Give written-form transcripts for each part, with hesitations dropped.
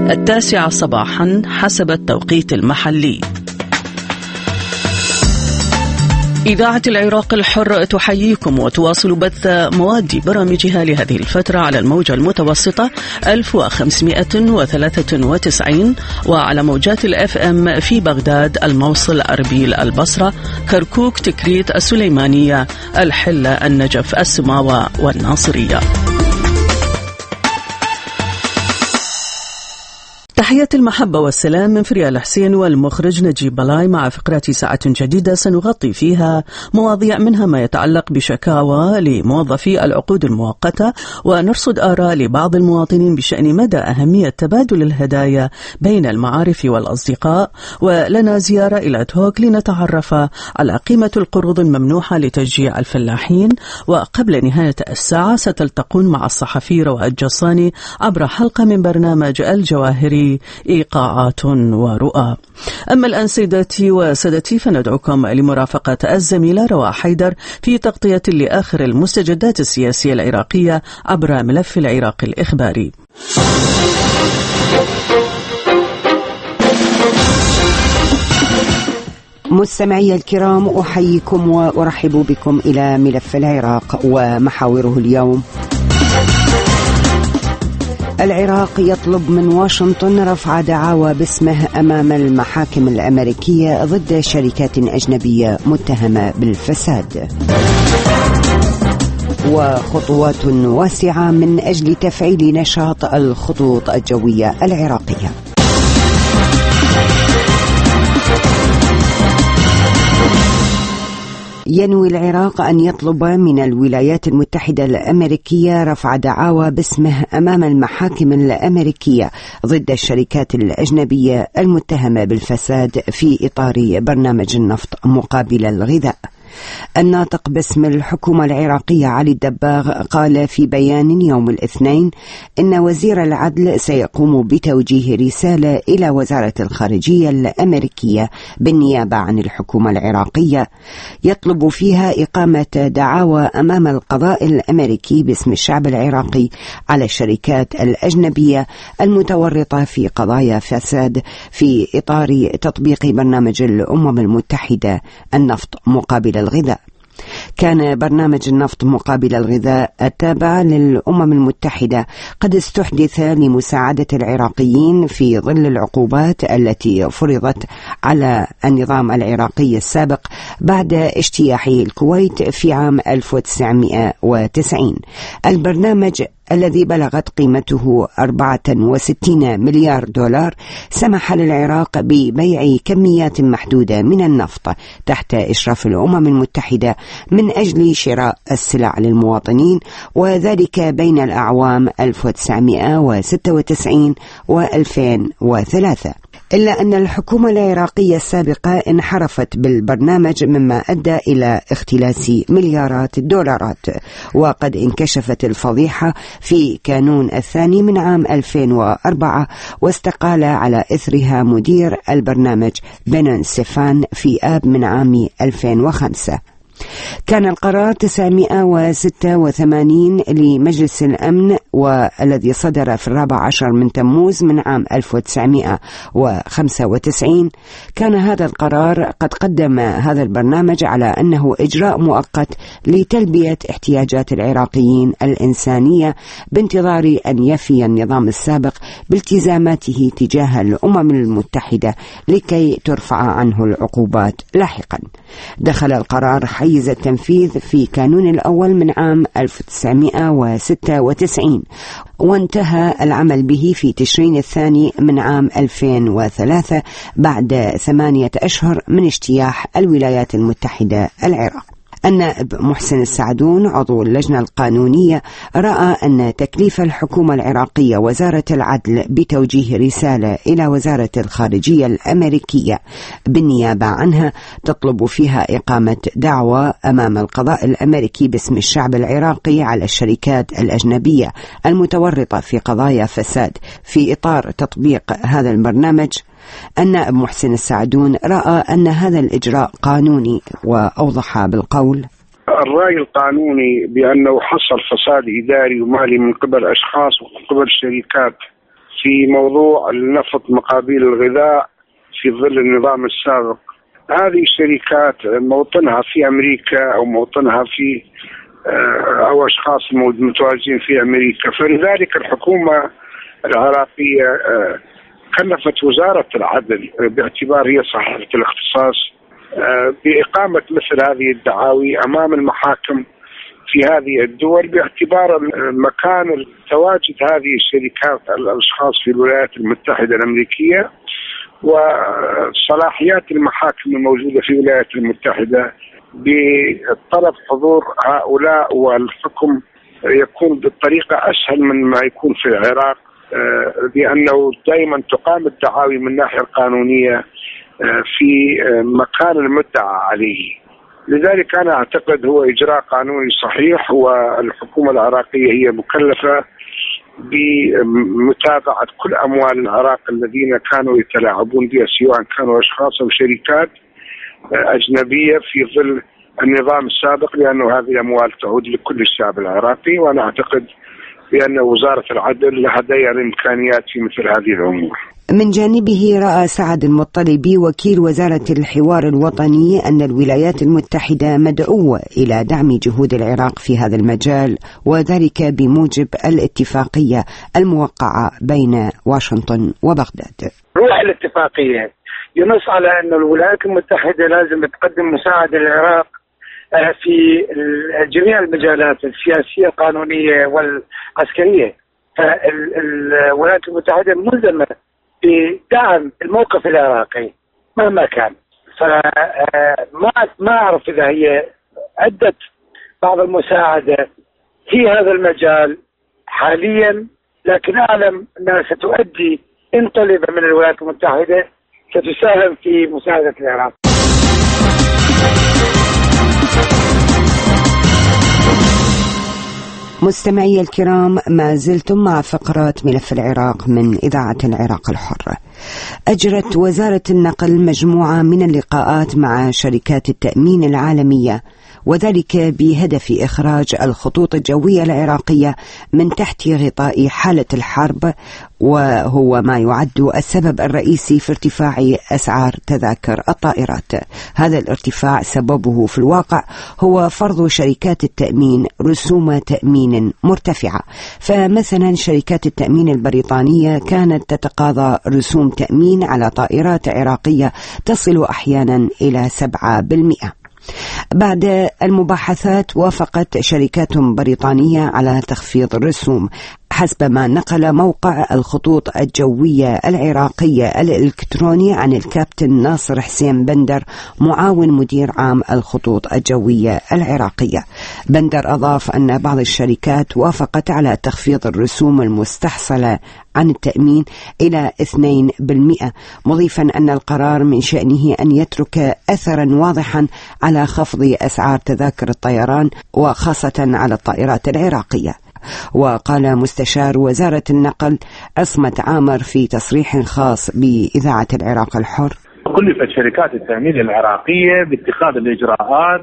9 صباحا حسب التوقيت المحلي. إذاعة العراق الحر تحييكم وتواصل بث مواد برامجها لهذه الفترة على الموجة المتوسطة 1593 وعلى موجات الأف أم في بغداد، الموصل، أربيل، البصرة، كركوك، تكريت، السليمانية، الحلة، النجف، السماوة والناصرية. تحيات المحبة والسلام من فريال حسين والمخرج نجيب بلاي، مع فقرات ساعة جديدة سنغطي فيها مواضيع منها ما يتعلق بشكاوى لموظفي العقود المؤقتة، ونرصد آراء لبعض المواطنين بشأن مدى أهمية تبادل الهدايا بين المعارف والأصدقاء، ولنا زيارة إلى توك لنتعرف على قيمة القروض الممنوحة لتشجيع الفلاحين. وقبل نهاية الساعة ستلتقون مع الصحفي رواد جصاني عبر حلقة من برنامج الجواهري إيقاعات ورؤى. أما الآن سيداتي وسادتي فندعوكم لمرافقة الزميلة رواء حيدر في تغطية لآخر المستجدات السياسية العراقية عبر ملف العراق الإخباري. مستمعي الكرام، أحييكم وأرحب بكم إلى ملف العراق ومحاوره اليوم. العراق يطلب من واشنطن رفع دعاوى باسمه أمام المحاكم الأمريكية ضد شركات أجنبية متهمة بالفساد. وخطوات واسعة من أجل تفعيل نشاط الخطوط الجوية العراقية. ينوي العراق أن يطلب من الولايات المتحدة الأمريكية رفع دعاوى باسمه أمام المحاكم الأمريكية ضد الشركات الأجنبية المتهمة بالفساد في إطار برنامج النفط مقابل الغذاء. الناطق باسم الحكومة العراقية علي الدباغ قال في بيان يوم الاثنين إن وزير العدل سيقوم بتوجيه رسالة إلى وزارة الخارجية الأمريكية بالنيابة عن الحكومة العراقية يطلب فيها إقامة دعاوى أمام القضاء الأمريكي باسم الشعب العراقي على الشركات الأجنبية المتورطة في قضايا فساد في إطار تطبيق برنامج الأمم المتحدة النفط مقابل الغذاء. كان برنامج النفط مقابل الغذاء التابع للأمم المتحدة قد استحدث لمساعدة العراقيين في ظل العقوبات التي فرضت على النظام العراقي السابق بعد اجتياح الكويت في عام 1990. البرنامج الذي بلغت قيمته 64 مليار دولار سمح للعراق ببيع كميات محدودة من النفط تحت إشراف الأمم المتحدة من أجل شراء السلع للمواطنين، وذلك بين الأعوام 1996 و2003. إلا أن الحكومة العراقية السابقة انحرفت بالبرنامج مما أدى إلى اختلاس مليارات الدولارات، وقد انكشفت الفضيحة في كانون الثاني من عام 2004 واستقال على إثرها مدير البرنامج بنون سيفان في آب من عام 2005. كان القرار 986 لمجلس الأمن والذي صدر في 14 من تموز من عام 1995. كان هذا القرار قد قدم هذا البرنامج على أنه إجراء مؤقت لتلبية احتياجات العراقيين الإنسانية بانتظار أن يفي النظام السابق بالتزاماته تجاه الأمم المتحدة لكي ترفع عنه العقوبات لاحقا. دخل القرار حيز التنفيذ في كانون الأول من عام 1996 وانتهى العمل به في تشرين الثاني من عام 2003 بعد 8 أشهر من اجتياح الولايات المتحدة العراق. النائب محسن السعدون عضو اللجنة القانونية رأى أن تكليف الحكومة العراقية وزارة العدل بتوجيه رسالة إلى وزارة الخارجية الأمريكية بالنيابة عنها تطلب فيها إقامة دعوى أمام القضاء الأمريكي باسم الشعب العراقي على الشركات الأجنبية المتورطة في قضايا فساد في إطار تطبيق هذا البرنامج. النائب محسن السعدون رأى أن هذا الإجراء قانوني وأوضح بالقول: الرأي القانوني بأنه حصل فساد إداري ومالي من قبل أشخاص ومن قبل شركات في موضوع النفط مقابل الغذاء في ظل النظام السابق. هذه الشركات موطنها في أمريكا أو موطنها في أو أشخاص متواجدين في أمريكا، فلذلك الحكومة العراقية كلفت وزارة العدل باعتبار هي صاحبة الاختصاص بإقامة مثل هذه الدعاوي أمام المحاكم في هذه الدول، باعتبار مكان تواجد هذه الشركات الأشخاص في الولايات المتحدة الأمريكية وصلاحيات المحاكم الموجودة في الولايات المتحدة بطلب حضور هؤلاء، والحكم يكون بالطريقة أسهل من ما يكون في العراق، لأنه دائما تقام الدعاوي من الناحية القانونية في مكان المدعى عليه. لذلك أنا أعتقد هو إجراء قانوني صحيح، والحكومة العراقية هي مكلفة بمتابعة كل أموال العراق الذين كانوا يتلاعبون بها، سواء كانوا أشخاص أو شركات أجنبية في ظل النظام السابق، لأنه هذه الأموال تعود لكل الشعب العراقي. وأنا أعتقد بأن وزارة العدل لها دائما الإمكانيات في مثل هذه الأمور. من جانبه رأى سعد المطلبي وكيل وزارة الحوار الوطني أن الولايات المتحدة مدعوة إلى دعم جهود العراق في هذا المجال، وذلك بموجب الاتفاقية الموقعة بين واشنطن وبغداد. روح الاتفاقية ينص على أن الولايات المتحدة لازم تقدم مساعدة للعراق في جميع المجالات السياسية القانونية والعسكرية. فالولايات المتحدة ملزمة بدعم الموقف العراقي مهما كان. فما أعرف إذا هي أدت بعض المساعدة في هذا المجال حاليا، لكن أعلم أنها ستؤدي إن طلب من الولايات المتحدة ستساهم في مساعدة العراق. مستمعي الكرام، ما زلتم مع فقرات ملف العراق من إذاعة العراق الحرة. أجرت وزارة النقل مجموعة من اللقاءات مع شركات التأمين العالمية، وذلك بهدف إخراج الخطوط الجوية العراقية من تحت غطاء حالة الحرب، وهو ما يعد السبب الرئيسي في ارتفاع أسعار تذاكر الطائرات. هذا الارتفاع سببه في الواقع هو فرض شركات التأمين رسوم تأمين مرتفعة. فمثلا شركات التأمين البريطانية كانت تتقاضى رسوم تأمين على طائرات عراقية تصل أحيانا إلى 7%. بعد المباحثات وافقت شركات بريطانية على تخفيض الرسوم، حسب ما نقل موقع الخطوط الجوية العراقية الإلكتروني عن الكابتن ناصر حسين بندر معاون مدير عام الخطوط الجوية العراقية. بندر أضاف أن بعض الشركات وافقت على تخفيض الرسوم المستحصلة عن التأمين إلى 2%، مضيفا أن القرار من شأنه أن يترك أثرا واضحا على خفض أسعار تذاكر الطيران وخاصة على الطائرات العراقية. وقال مستشار وزارة النقل عصمت عامر في تصريح خاص بإذاعة العراق الحر: كلفت شركات التأمين العراقية باتخاذ الإجراءات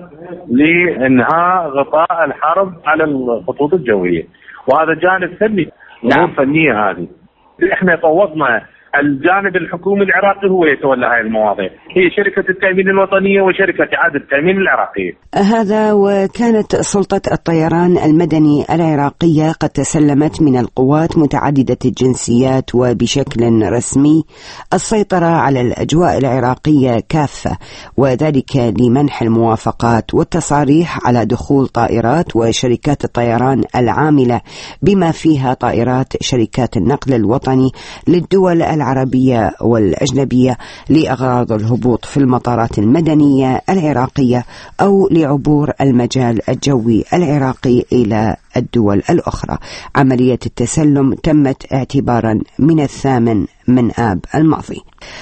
لإنهاء غطاء الحرب على الخطوط الجوية، وهذا جانب فني، أمور فنية. هذه احنا فوضنا الجانب الحكومي العراقي هو يتولى هذه المواضيع، هي شركة التأمين الوطنية وشركة إعادة التأمين العراقية. هذا وكانت سلطة الطيران المدني العراقية قد تسلمت من القوات متعددة الجنسيات وبشكل رسمي السيطرة على الأجواء العراقية كافة، وذلك لمنح الموافقات والتصاريح على دخول طائرات وشركات الطيران العاملة بما فيها طائرات شركات النقل الوطني للدول العربية والأجنبية لأغراض الهبوط في المطارات المدنية العراقية أو لعبور المجال الجوي العراقي إلى الدول الأخرى. عملية التسلم تمت اعتبارا من 8 آب الماضي.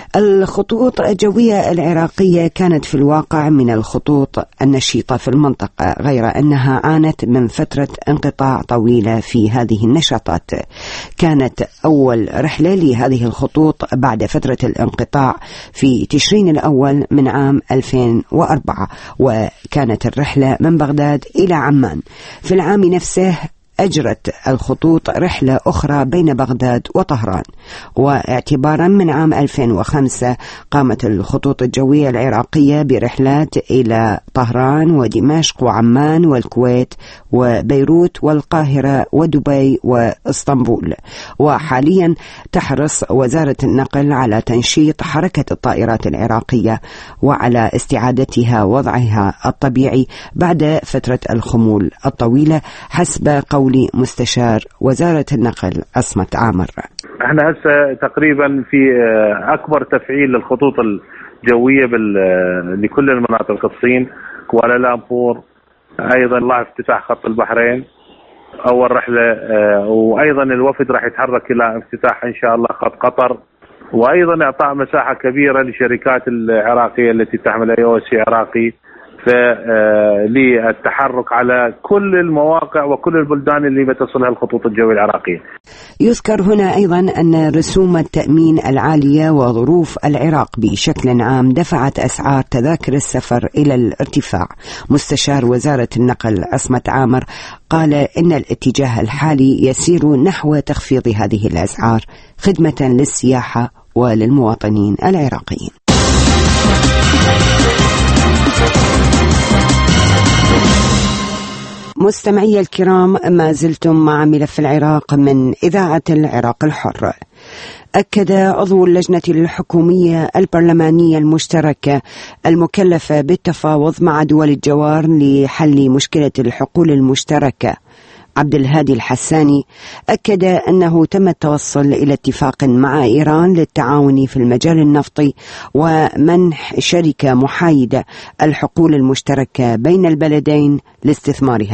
الخطوط الجوية العراقية كانت في الواقع من الخطوط النشيطة في المنطقة، غير أنها عانت من فترة انقطاع طويلة في هذه النشاطات. كانت أول رحلة لهذه الخطوط بعد فترة الانقطاع في تشرين الأول من عام 2004، وكانت الرحلة من بغداد إلى عمان. في العام نفسه أجرت الخطوط رحلة أخرى بين بغداد وطهران. واعتبارا من عام 2005 قامت الخطوط الجوية العراقية برحلات إلى طهران ودمشق وعمان والكويت وبيروت والقاهرة ودبي واسطنبول. وحاليا تحرص وزارة النقل على تنشيط حركة الطائرات العراقية وعلى استعادتها وضعها الطبيعي بعد فترة الخمول الطويلة، حسب قول مستشار وزارة النقل عصمت عامر. احنا هسه تقريبا في اكبر تفعيل للخطوط الجوية لكل المناطق، الصين، كوالالمبور، ايضا الله افتتاح خط البحرين اول رحلة، وايضا الوفد راح يتحرك الى افتتاح ان شاء الله خط قطر، وايضا اعطاء مساحة كبيرة للشركات العراقية التي تحمل AOC عراقي للتحرك على كل المواقع وكل البلدان اللي بتصلها الخطوط الجوية العراقية. يذكر هنا أيضا أن رسوم التأمين العالية وظروف العراق بشكل عام دفعت أسعار تذاكر السفر إلى الارتفاع. مستشار وزارة النقل عصمت عامر قال إن الاتجاه الحالي يسير نحو تخفيض هذه الأسعار خدمة للسياحة وللمواطنين العراقيين. مستمعي الكرام، ما زلتم مع ملف العراق من إذاعة العراق الحر. أكد عضو اللجنة الحكومية البرلمانية المشتركة المكلفة بالتفاوض مع دول الجوار لحل مشكلة الحقول المشتركة عبد الهادي الحساني، أكد أنه تم التوصل إلى اتفاق مع إيران للتعاون في المجال النفطي ومنح شركة محايدة الحقول المشتركة بين البلدين لاستثمارها.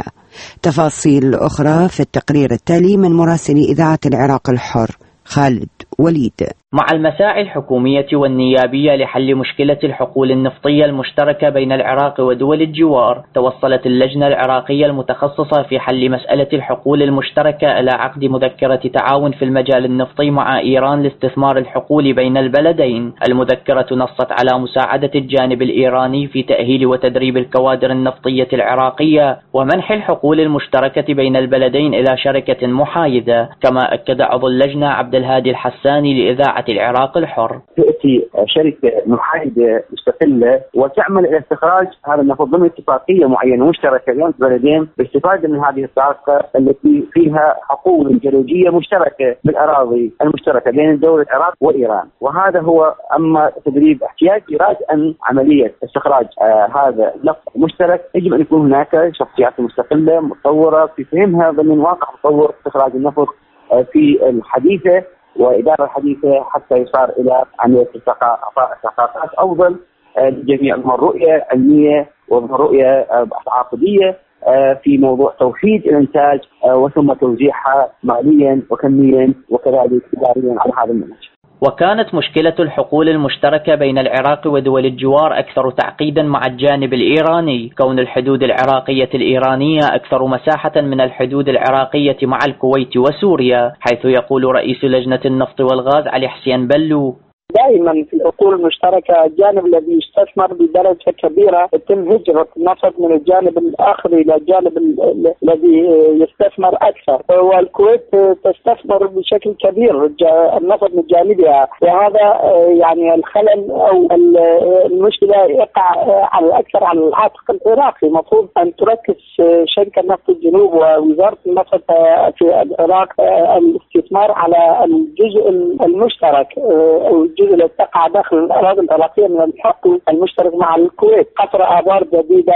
تفاصيل أخرى في التقرير التالي من مراسل إذاعة العراق الحر خالد وليد. مع المساعي الحكومية والنيابية لحل مشكلة الحقول النفطية المشتركة بين العراق ودول الجوار، توصلت اللجنة العراقية المتخصصة في حل مسألة الحقول المشتركة إلى عقد مذكرة تعاون في المجال النفطي مع إيران لاستثمار الحقول بين البلدين. المذكرة نصت على مساعدة الجانب الإيراني في تأهيل وتدريب الكوادر النفطية العراقية ومنح الحقول المشتركة بين البلدين إلى شركة محايدة. كما أكد عضو اللجنة عبد الهادي الحساني لإذاعة العراق الحر: تأتي شركة محايدة مستقلة وتعمل إلى استخراج هذا النفط ضمن اتفاقية معينة مشتركة بين البلدين باستفادة من هذه الطاقة التي فيها حقول جيولوجية مشتركة بالأراضي المشتركة بين دولة العراق وإيران. وهذا هو أما تدريب احتياج إرادة أن عملية استخراج هذا النفط المشترك يجب أن يكون هناك شخصيات مستقلة متطورة في فهمها ضمن واقع تطور استخراج النفط في الحديثة وإدارة الحديثة حتى يصار إلى عملية استحقاقات أفضل لجميع من رؤية علمية ومن رؤية عقدية في موضوع توحيد الإنتاج وثم توزيعها ماليا وكميا وكذلك إداريا على هذا المنهج. وكانت مشكلة الحقول المشتركة بين العراق ودول الجوار أكثر تعقيدا مع الجانب الإيراني، كون الحدود العراقية الإيرانية أكثر مساحة من الحدود العراقية مع الكويت وسوريا، حيث يقول رئيس لجنة النفط والغاز علي حسين بلو: دائما في الحقول المشتركة الجانب الذي يستثمر بدرجة كبيرة يتم هجرة النفط من الجانب الآخر إلى الجانب الذي يستثمر أكثر، والكويت تستثمر بشكل كبير النفط من جانبها، وهذا يعني الخلل أو المشكلة يقع على أكثر على العاتق العراقي. المفروض أن تركز شركة نفط الجنوب ووزارة النفط في العراق الاستثمار على الجزء المشترك أو الجزء الذي تقع داخل الأراضي العراقية من الحقل المشترك مع الكويت، قطر آبار جديدة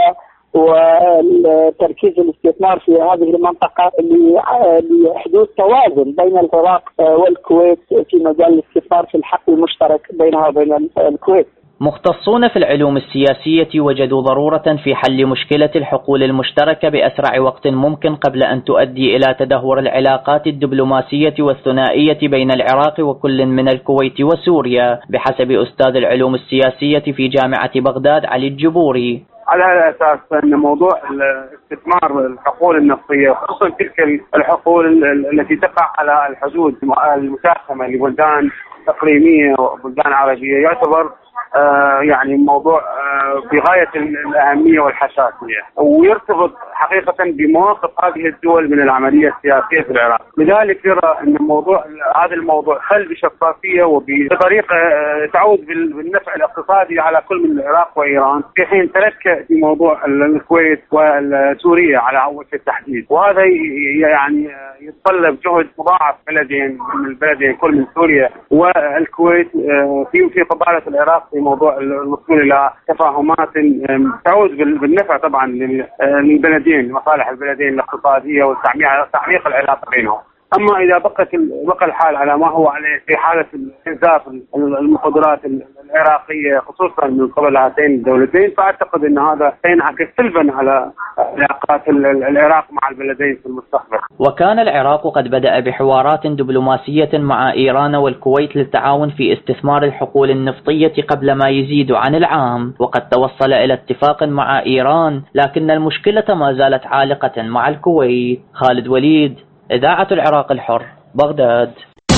وتركيز الاستثمار في هذه المنطقة لحدوث توازن بين العراق والكويت في مجال الاستثمار في الحقل المشترك بينها وبين الكويت. مختصون في العلوم السياسية وجدوا ضرورة في حل مشكلة الحقول المشتركة بأسرع وقت ممكن قبل أن تؤدي إلى تدهور العلاقات الدبلوماسية والثنائية بين العراق وكل من الكويت وسوريا، بحسب أستاذ العلوم السياسية في جامعة بغداد علي الجبوري. على أساس أن موضوع استثمار الحقول النفطية خصوصا تلك الحقول التي تقع على الحدود المساهمة لبلدان إقليمية وبلدان عربية يعتبر يعني موضوع في غاية الأهمية والحساسية، ويرتبط حقيقة بمواقف هذه الدول من العملية السياسية في العراق. لذلك يرى أن هذا الموضوع حل بشفافية وبطريقة تعود بالنفع الاقتصادي على كل من العراق وإيران، في حين ترك في موضوع الكويت وسوريا على وجه التحديد. وهذا يعني يتطلب جهد مضاعف من البلدين كل من سوريا والكويت في قبالة العراق في موضوع الوصول إلى تفاهمات تعود بالنفع طبعا للبلدين، مصالح البلدين الاقتصادية وتعميق العلاقة بينهم. أما إذا بقى الحال على ما هو عليه في حالة استنزاف المقدرات العراقية خصوصا من قبل هاتين الدولتين، فأعتقد أن هذا سينعكس سلبا على علاقات العراق مع البلدين في المستقبل. وكان العراق قد بدأ بحوارات دبلوماسية مع إيران والكويت للتعاون في استثمار الحقول النفطية قبل ما يزيد عن العام، وقد توصل إلى اتفاق مع إيران، لكن المشكلة ما زالت عالقة مع الكويت. خالد وليد، إذاعة العراق الحر، بغداد.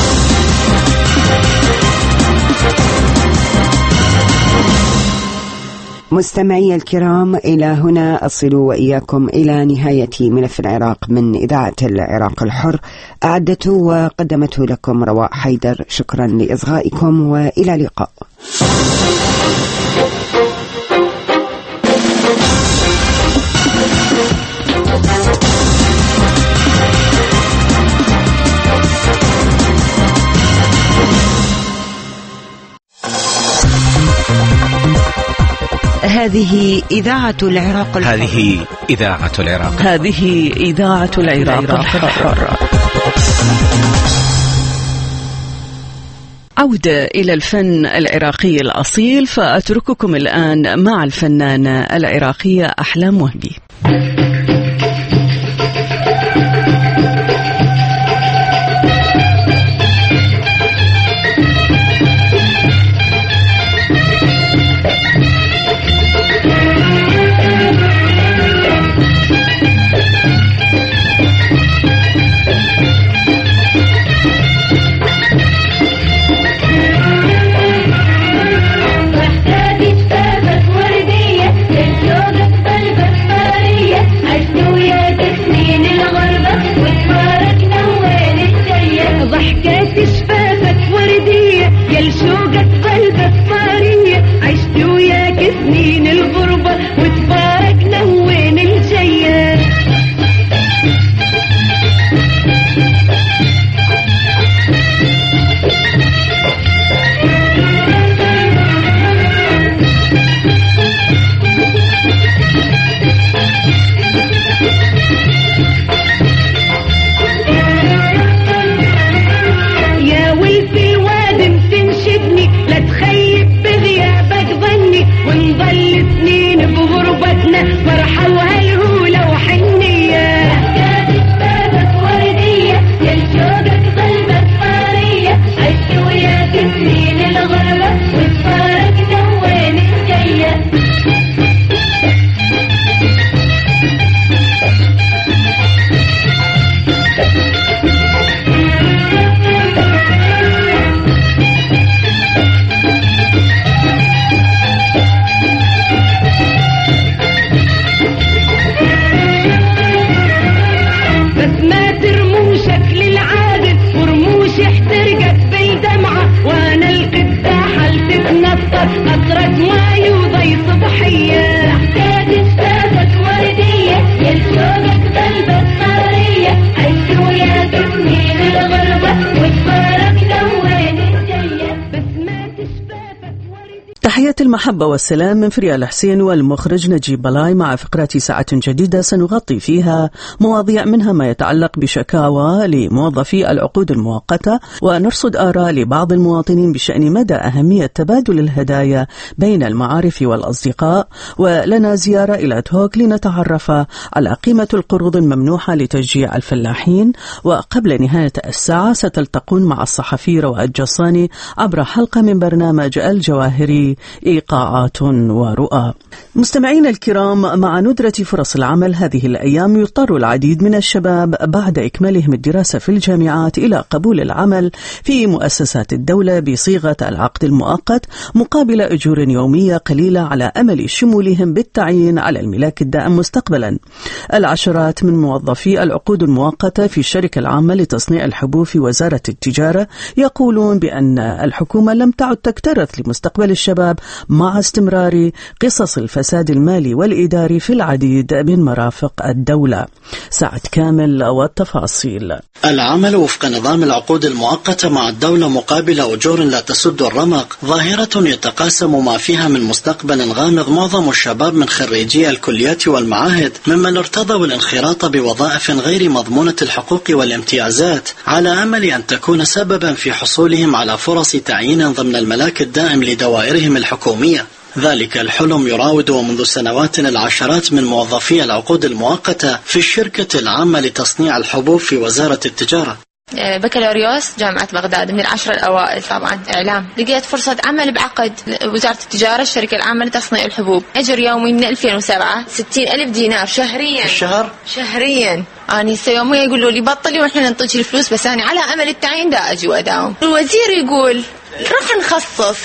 مستمعي الكرام، إلى هنا أصل وإياكم إلى نهاية ملف العراق من إذاعة العراق الحر، أعدته وقدمته لكم رواء حيدر. شكرا لإصغائكم وإلى اللقاء. هذه إذاعة العراق الحر. هذه إذاعة العراق. هذه إذاعة العراق الحر. عودة إلى الفن العراقي الأصيل، فأترككم الآن مع الفنانة العراقية أحلام وهبي. تحياتي المحبة والسلام من فريال حسين والمخرج نجيب بلاي، مع فقرات ساعة جديدة سنغطي فيها مواضيع منها ما يتعلق بشكاوى لموظفي العقود المؤقتة، ونرصد آراء لبعض المواطنين بشأن مدى أهمية تبادل الهدايا بين المعارف والأصدقاء، ولنا زيارة إلى توك لنتعرف على قيمة القروض الممنوحة لتشجيع الفلاحين. وقبل نهاية الساعة ستلتقون مع الصحفي رواء الجصاني عبر حلقة من برنامج الجواهري إيقاعات ورؤى. مستمعين الكرام، مع ندرة فرص العمل هذه الأيام يضطر العديد من الشباب بعد إكمالهم الدراسة في الجامعات إلى قبول العمل في مؤسسات الدولة بصيغة العقد المؤقت مقابل أجور يومية قليلة على أمل شمولهم بالتعيين على الملاك الدائم مستقبلا. العشرات من موظفي العقود المؤقتة في الشركة العامة لتصنيع الحبوب في وزارة التجارة يقولون بأن الحكومة لم تعد تكترث لمستقبل الشباب مع استمرار قصص الفساد المالي والإداري في العديد من مرافق الدولة. سعد كامل والتفاصيل. العمل وفق نظام العقود المؤقتة مع الدولة مقابل أجور لا تسد الرمق ظاهرة يتقاسم ما فيها من مستقبل غامض معظم الشباب من خريجي الكليات والمعاهد ممن ارتضوا الانخراط بوظائف غير مضمونة الحقوق والامتيازات على أمل أن تكون سببا في حصولهم على فرص تعيين ضمن الملاك الدائم لدوائرهم الحكومية. ذلك الحلم يراود منذ سنوات العشرات من موظفي العقود المؤقتة في الشركة العامة لتصنيع الحبوب في وزارة التجارة. بكالوريوس جامعة بغداد من 10 الأوائل، طبعا إعلام. لقيت فرصة عمل بعقد وزارة التجارة الشركة العامة لتصنيع الحبوب، أجر يومي من 2007 60,000 دينار شهريا. الشهر؟ شهريا. أنا يوميا يقولوا لي بطلي وإحنا ننطيك الفلوس، بس أنا على أمل التعيين دا أجي وأداوم. الوزير يقول راح نخصص،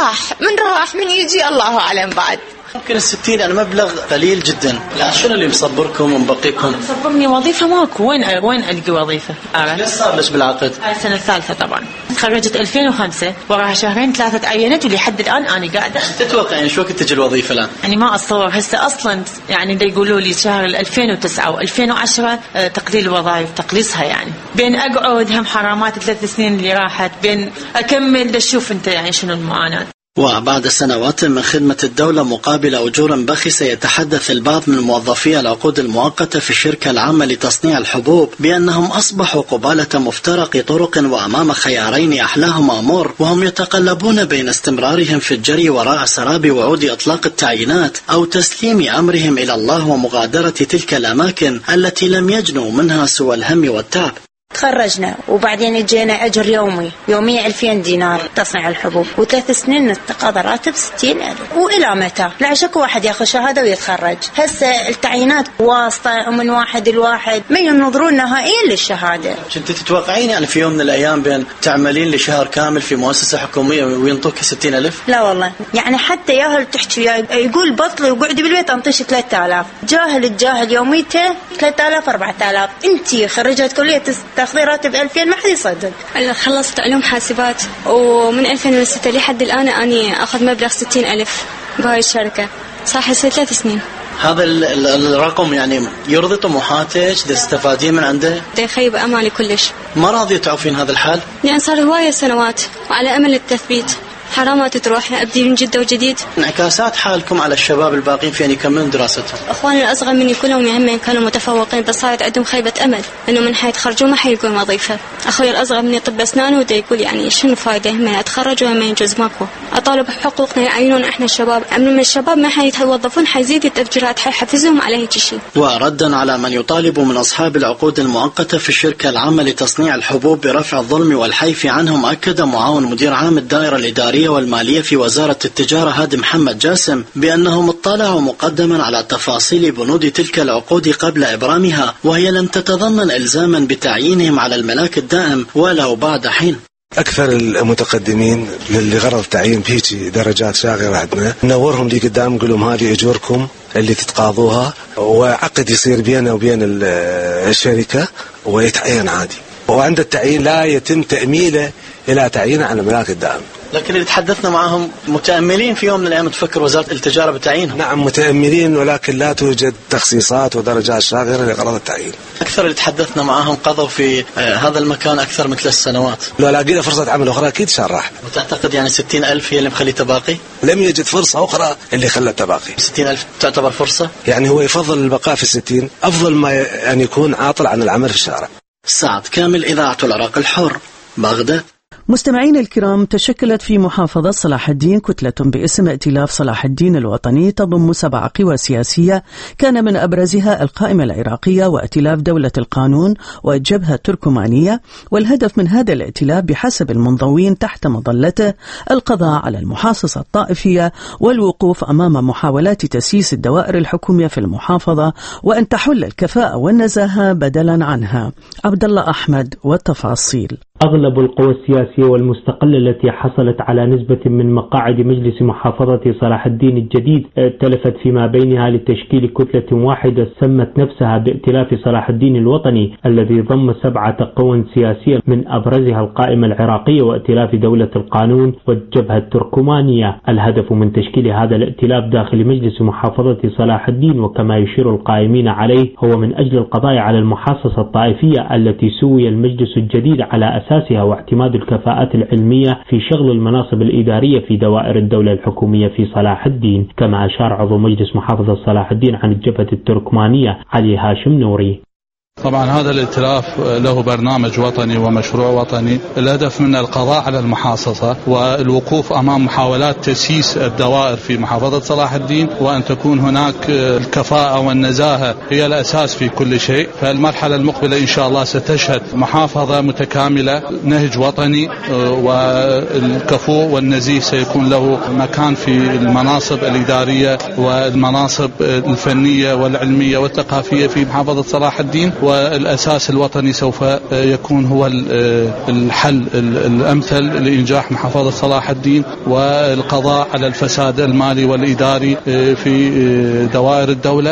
راح من يجي الله أعلم. بعد ممكن 60 مبلغ قليل جدا. لا، شنو اللي مصبركم ومبقيكم؟ مصبرني وظيفة ماكو. وين ألقي وظيفة؟ ليش صار لك بالعقد؟ هاي السنة الثالثة طبعا. تخرجت 2005 وراها 2-3 عينت ولحد الآن أنا قاعدة. تتوقع شو وقت تجي الوظيفة الآن؟ يعني ما أتصور هسه أصلا، يعني دا يقولوا لي شهر 2009 و2010 تقليل الوظائف تقليصها، يعني بين أقعد هم حرامات 3 سنين اللي راحت، بين أكمل دا شوف أنت يعني شنو المعاناة. وبعد سنوات من خدمة الدولة مقابل أجور بخسة يتحدث البعض من موظفي العقود المؤقتة في الشركة العامة لتصنيع الحبوب بأنهم أصبحوا قبالة مفترق طرق وأمام خيارين أحلاهما مر، وهم يتقلبون بين استمرارهم في الجري وراء سراب وعود إطلاق التعيينات أو تسليم أمرهم إلى الله ومغادرة تلك الأماكن التي لم يجنوا منها سوى الهم والتعب. تخرجنا وبعدين جينا أجر يومي 2000 دينار تصنيع الحبوب، و3 سنين نتقاضى راتب 60,000. وإلى متى؟ لا شك واحد ياخذ شهادة ويتخرج. هسه التعيينات واسطة ومن واحد لواحد، ما ينظرون نهائيا للشهادة. كنت تتوقعين يعني في يوم من الأيام بين تعملين لشهر كامل في مؤسسة حكومية وينطوك 60,000؟ لا والله، يعني حتى ياهل تحكي يقول بطلي وقعدي بالبيت أنطيش 3000. الجاهل يوميته 3000 4000. أنتي خريجة كلية تاخذي راتب 2000 ما حد يصدق. أنا خلصت علوم حاسبات ومن 2006 لحد الآن أنا أخذ مبلغ 60,000 بهاي الشركة، صار 3 سنين. هذا الرقم يعني يرضي طموحاتك؟ تستفادين من عنده؟ يخيب أمالي كلش. ما راضية تعوفين هذا الحال؟ يعني صار هواية سنوات وعلى أمل التثبيت، حرامات تروح أبدي من جدة وجديد. انعكاسات حالكم على الشباب الباقين في أن يكملون دراستهم. أخواني الأصغر مني كلهم يهمين كانوا متفوقين، بس صارت عندهم خيبة أمل إنه من حيتخرجوا ما حيلقون وظيفة. أخوي الأصغر مني طب أسنان وده يقول يعني شنو فايدة من أتخرج وما ينجز ماكو. أطالب بحقوقنا يعينون إحنا الشباب، من الشباب ما حيتوظفون حيزيد التفجيرات حيحفزهم على هيك شيء. وردا على من يطالب من أصحاب العقود المؤقتة في الشركة العامة لتصنيع الحبوب برفع الظلم والحيف عنهم، أكد معاون مدير عام الدائرة الإدارية والمالية في وزارة التجارة هادي محمد جاسم بأنهم اطلعوا مقدما على تفاصيل بنود تلك العقود قبل إبرامها، وهي لم تتضمن إلزاما بتعيينهم على الملاك الدائم ولو بعد حين. أكثر المتقدمين لغرض تعيين بهيجي درجات شاغرة عندنا نورهم دي قدام نقول لهم هذه أجوركم اللي تتقاضوها، وعقد يصير بيننا وبين الشركة ويتعين عادي، وعند التعيين لا يتم تأميله إلى تعيينه على الملاك الدائم. لكن اللي تحدثنا معهم متأملين في يوم من الأيام تفكر وزارة التجارة بتعيينهم. نعم متأملين، ولكن لا توجد تخصيصات ودرجات شاغرة لغرض التعيين. أكثر اللي تحدثنا معهم قضوا في هذا المكان أكثر من 3 سنوات. لو لاقينا فرصة عمل أخرى أكيد شرح. وتعتقد يعني 60,000 هي اللي مخليته باقي؟ لم يجد فرصة أخرى اللي خلته باقي. 60,000 تعتبر فرصة؟ يعني هو يفضل البقاء في 60 أفضل ما أن يكون عاطل عن العمل في الشارع. سعد كامل، إذاعة العراق الحر، بغداد. مستمعين الكرام، تشكلت في محافظة صلاح الدين كتلة باسم ائتلاف صلاح الدين الوطني تضم 7 قوى سياسية، كان من أبرزها القائمة العراقية وائتلاف دولة القانون والجبهة التركمانية. والهدف من هذا الائتلاف بحسب المنضوين تحت مظلته القضاء على المحاصصة الطائفية والوقوف أمام محاولات تسييس الدوائر الحكومية في المحافظة، وأن تحل الكفاءة والنزاهة بدلا عنها. عبد الله أحمد والتفاصيل. أغلب القوى السياسية والمستقلة التي حصلت على نسبة من مقاعد مجلس محافظة صلاح الدين الجديد ائتلفت فيما بينها لتشكيل كتلة واحدة سمت نفسها بائتلاف صلاح الدين الوطني، الذي ضم 7 قوى سياسية من أبرزها القائمة العراقية وائتلاف دولة القانون والجبهة التركمانية. الهدف من تشكيل هذا الائتلاف داخل مجلس محافظة صلاح الدين، وكما يشير القائمين عليه، هو من أجل القضاء على المحاصصة الطائفية التي سوي المجلس الجديد على أساسها، واعتماد الكفاءات العلمية في شغل المناصب الإدارية في دوائر الدولة الحكومية في صلاح الدين. كما أشار عضو مجلس محافظة صلاح الدين عن الجبهة التركمانية علي هاشم نوري. طبعا هذا الائتلاف له برنامج وطني ومشروع وطني، الهدف من القضاء على المحاصصة والوقوف أمام محاولات تسييس الدوائر في محافظة صلاح الدين، وأن تكون هناك الكفاءة والنزاهة هي الأساس في كل شيء. فالمرحلة المقبلة إن شاء الله ستشهد محافظة متكاملة، نهج وطني، والكفو والنزيه سيكون له مكان في المناصب الإدارية والمناصب الفنية والعلمية والثقافية في محافظة صلاح الدين، والأساس الوطني سوف يكون هو الحل الأمثل لإنجاح محافظة صلاح الدين والقضاء على الفساد المالي والإداري في دوائر الدولة.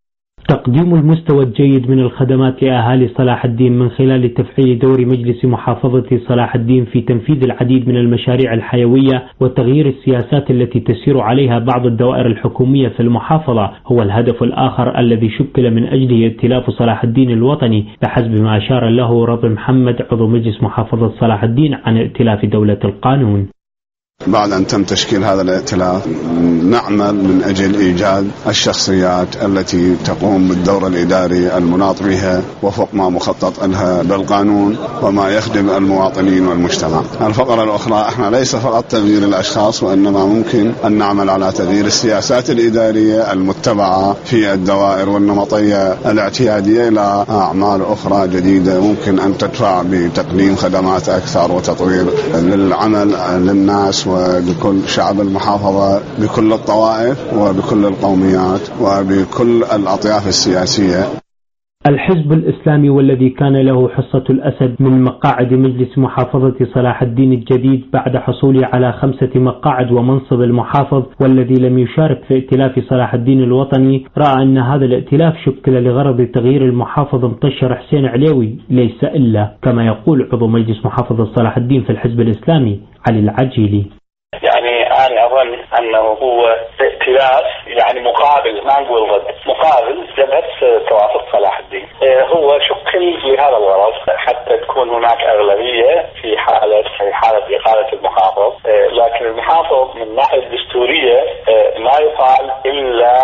تقديم المستوى الجيد من الخدمات لأهالي صلاح الدين من خلال تفعيل دور مجلس محافظة صلاح الدين في تنفيذ العديد من المشاريع الحيوية وتغيير السياسات التي تسير عليها بعض الدوائر الحكومية في المحافظة هو الهدف الآخر الذي شكل من أجله ائتلاف صلاح الدين الوطني، بحسب ما أشار له رضي محمد عضو مجلس محافظة صلاح الدين عن ائتلاف دولة القانون. بعد أن تم تشكيل هذا الائتلاف نعمل من أجل إيجاد الشخصيات التي تقوم بالدور الإداري المناط بها وفق ما مخطط لها بالقانون وما يخدم المواطنين والمجتمع. الفقرة الأخرى احنا ليس فقط تغيير الأشخاص، وإنما ممكن أن نعمل على تغيير السياسات الإدارية المتبعة في الدوائر والنمطية الاعتيادية إلى أعمال أخرى جديدة ممكن أن تدفع بتقديم خدمات أكثر وتطوير للعمل للناس وبكل شعب المحافظة بكل الطوائف وبكل القوميات وبكل الأطياف السياسية. الحزب الإسلامي والذي كان له حصة الأسد من مقاعد مجلس محافظة صلاح الدين الجديد بعد حصوله على 5 مقاعد ومنصب المحافظ، والذي لم يشارك في ائتلاف صلاح الدين الوطني، رأى أن هذا الائتلاف شكل لغرض تغيير المحافظ مطشر حسين عليوي ليس إلا، كما يقول عضو مجلس محافظة صلاح الدين في الحزب الإسلامي علي العجيلي. يعني أنا أظن أنه هو ائتلاف يعني مقابل، ما نقول ضد، مقابل جبهة توافق صلاح الدين. هو شكل لهذا الغرض حتى تكون هناك أغلبية في حالة إقالة المحافظ، لكن المحافظ من الناحية الدستورية ما يقال إلا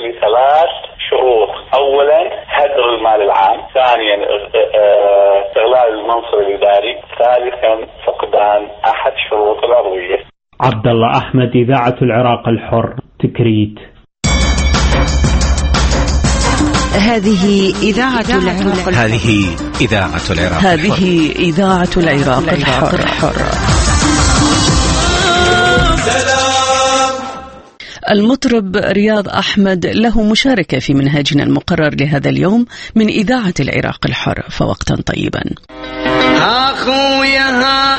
ل3 شروط. أولا هدر المال العام، ثانيا استغلال المنصب الإداري، ثالثا فقدان أحد شروط العضوية. عبد الله أحمد، إذاعة العراق الحر، تكريت. هذه إذاعة العراق الحر. هذه إذاعة العراق. هذه إذاعة العراق الحر. المطرب رياض أحمد له مشاركة في منهجنا المقرر لهذا اليوم من إذاعة العراق الحر، فوقتا طيبا. أخويا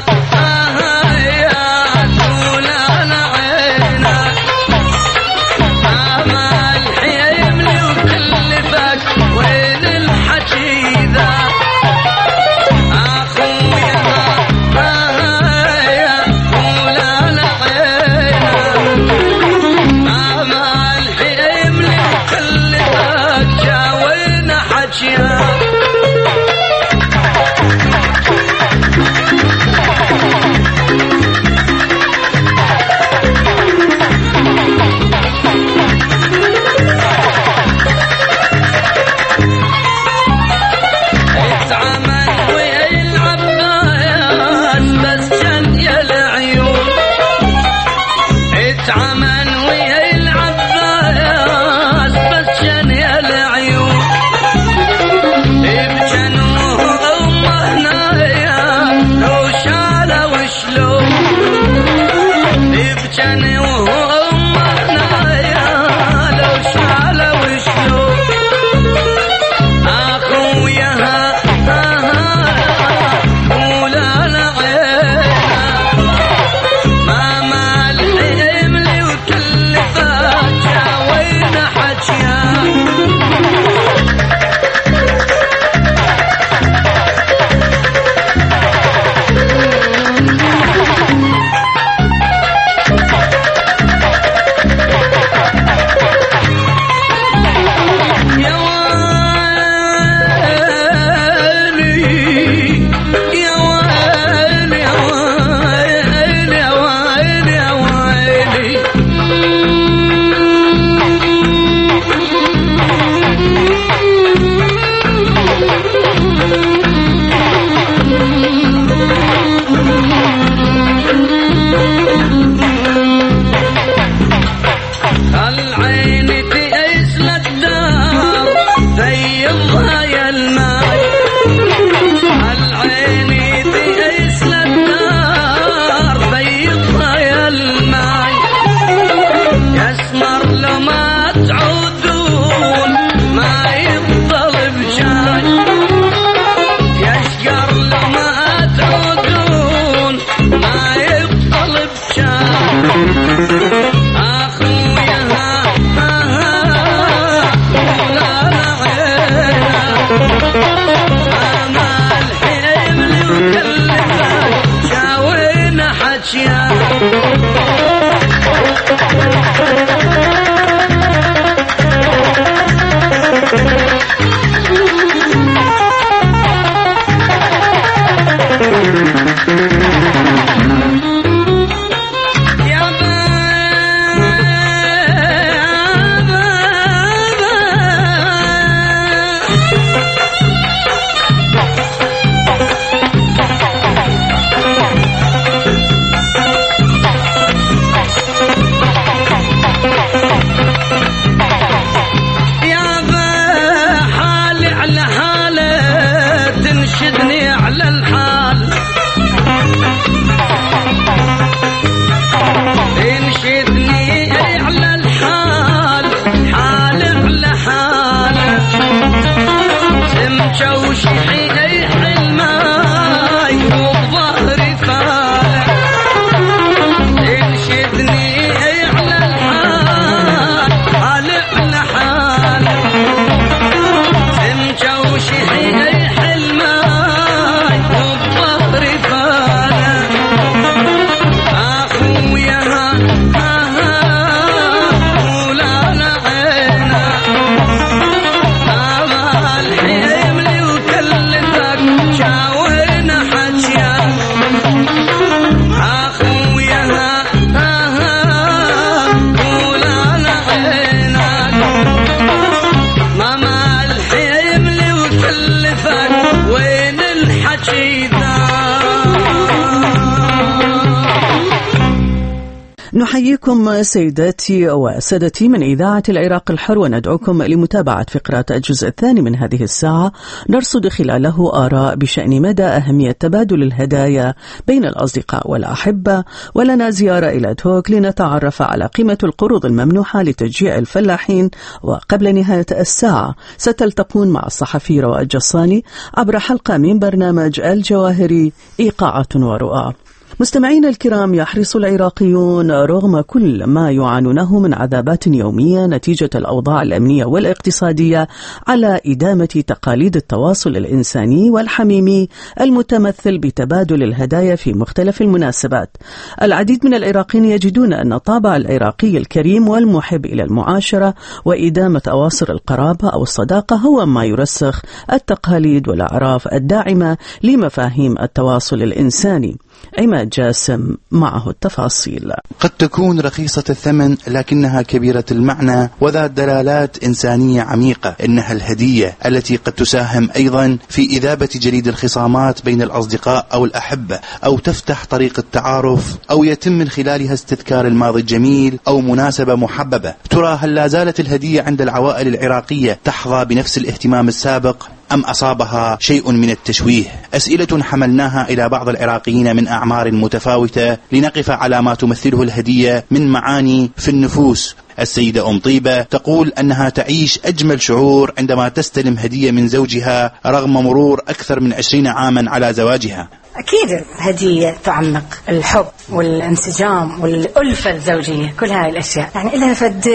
نحييكم سيداتي وسادتي من إذاعة العراق الحر، وندعوكم لمتابعة فقرات الجزء الثاني من هذه الساعة، نرصد خلاله آراء بشأن مدى أهمية تبادل الهدايا بين الأصدقاء والأحبة، ولنا زيارة إلى توك لنتعرف على قيمة القروض الممنوحة لتشجيع الفلاحين. وقبل نهاية الساعة ستلتقون مع الصحفي رواء الجصاني عبر حلقة من برنامج الجواهري إيقاعات ورؤى. مستمعين الكرام، يحرص العراقيون رغم كل ما يعانونه من عذابات يومية نتيجة الأوضاع الأمنية والاقتصادية على إدامة تقاليد التواصل الإنساني والحميمي المتمثل بتبادل الهدايا في مختلف المناسبات. العديد من العراقيين يجدون أن طابع العراقي الكريم والمحب إلى المعاشرة وإدامة أواصر القرابة أو الصداقة هو ما يرسخ التقاليد والأعراف الداعمة لمفاهيم التواصل الإنساني. عماد جاسم معه التفاصيل. قد تكون رخيصة الثمن لكنها كبيرة المعنى وذات دلالات إنسانية عميقة. إنها الهدية التي قد تساهم أيضا في إذابة جليد الخصامات بين الأصدقاء أو الأحبة، أو تفتح طريق التعارف، أو يتم من خلالها استذكار الماضي الجميل أو مناسبة محببة. ترى هل لا زالت الهدية عند العوائل العراقية تحظى بنفس الاهتمام السابق أم أصابها شيء من التشويه؟ أسئلة حملناها إلى بعض العراقيين من أعمار متفاوتة لنقف على ما تمثله الهدية من معاني في النفوس. السيدة أم طيبة تقول أنها تعيش أجمل شعور عندما تستلم هدية من زوجها رغم مرور أكثر من 20 عاما على زواجها. أكيد الهدية تعمق الحب والانسجام والألفة الزوجية، كل هاي الأشياء يعني إلها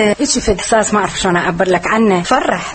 فد إحساس ما أعرف شلون أعبر لك عنه، فرح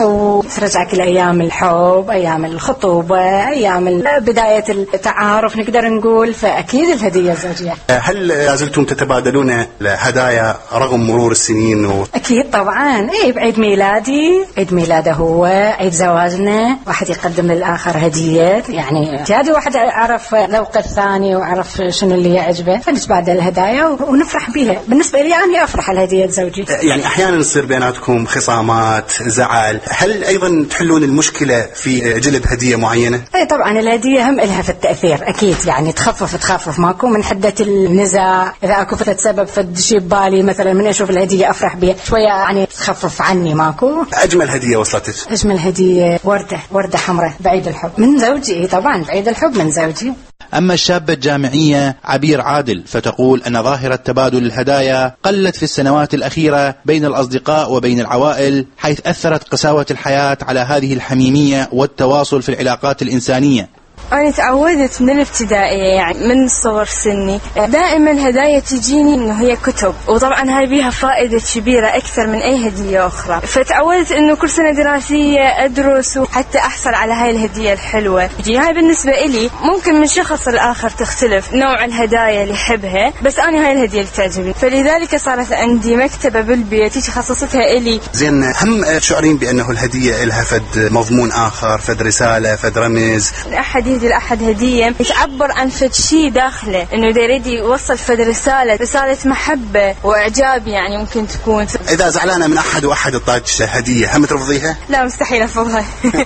وترجعك لأيام الحب، أيام الخطوبة، أيام بداية التعارف نقدر نقول. فأكيد الهدية الزوجية. هل لازلتم تتبادلون الهدايا رغم مرور السنين؟ أكيد طبعا. إيه، بعيد ميلادي، عيد ميلاده هو، عيد زواجنا، واحد يقدم للآخر هدية، يعني هذه واحد عرف ذوق الثاني وعرف شنو اللي يعجبه، فنتبادل الهدايا ونفرح بها. بالنسبة لي أنا أفرح الهدية الزوجية. يعني أحيانا يصير بيناتكم خصامات، زعل، هل أيضا تحلون المشكلة في جلب هدية معينة؟ أي طبعا الهدية هم إلها في التأثير أكيد، يعني تخفف ماكو من حدة النزاع. إذا أكو سبب فد شيء ببالي مثلا من أشوف الهدية أفرح بها شوية، يعني تخفف عني ماكو. أجمل هدية وصلتك؟ أجمل هدية وردة حمراء بعيد الحب من زوجي. طبعا بعيد الحب من زوجي. أما الشابة الجامعية عبير عادل فتقول أن ظاهرة تبادل الهدايا قلت في السنوات الأخيرة بين الأصدقاء وبين العوائل، حيث أثرت قساوة الحياة على هذه الحميمية والتواصل في العلاقات الإنسانية. أنا تعودت من الابتدائية، يعني من صغر سني دائما هدايا تجيني إنه هي كتب، وطبعا هاي بيها فائدة كبيرة أكثر من أي هدية أخرى. فتعودت إنه كل سنة دراسية أدرس وحتى أحصل على هاي الهدية الحلوة. هاي بالنسبة إلي ممكن من شخص لآخر تختلف نوع الهدايا اللي يحبها، بس أنا هاي الهدية اللي تعجبني، فلذلك صارت عندي مكتبة بالبيت خصصتها إلي. زين، هم تشعرين بأنه الهدية لها فد مضمون آخر، فد رسالة، فد رمز؟ أحد يهدي لأحد هدية يتعبر عن فد شيء داخله، إنه دا يريد يوصل فد رسالة محبة وإعجاب يعني ممكن تكون. إذا زعلانة من أحد وأحد اعطاك هدية هم ترفضيها؟ لا مستحيل أرفضها.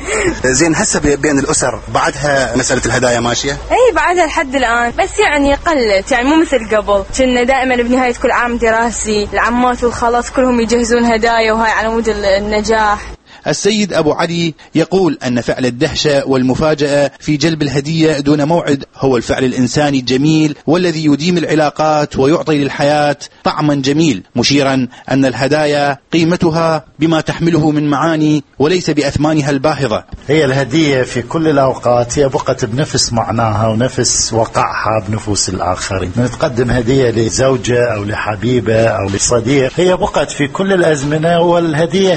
زين هسه بين الأسر بعدها مسألة الهدايا ماشية؟ أي بعدها لحد الآن، بس يعني قلت، يعني مو مثل قبل. كنا دائما بنهاية كل عام دراسي العمات والخالات كلهم يجهزون هدايا وهاي على مود النجاح. السيد أبو علي يقول أن فعل الدهشة والمفاجأة في جلب الهدية دون موعد هو الفعل الإنساني الجميل والذي يديم العلاقات ويعطي للحياة طعما جميل، مشيرا أن الهدايا قيمتها بما تحمله من معاني وليس بأثمانها الباهظة. هي الهدية في كل الأوقات هي بقت بنفس معناها ونفس وقعها بنفوس الآخرين. نتقدم هدية لزوجة أو لحبيبة أو لصديق، هي بقت في كل الأزمنة، والهدية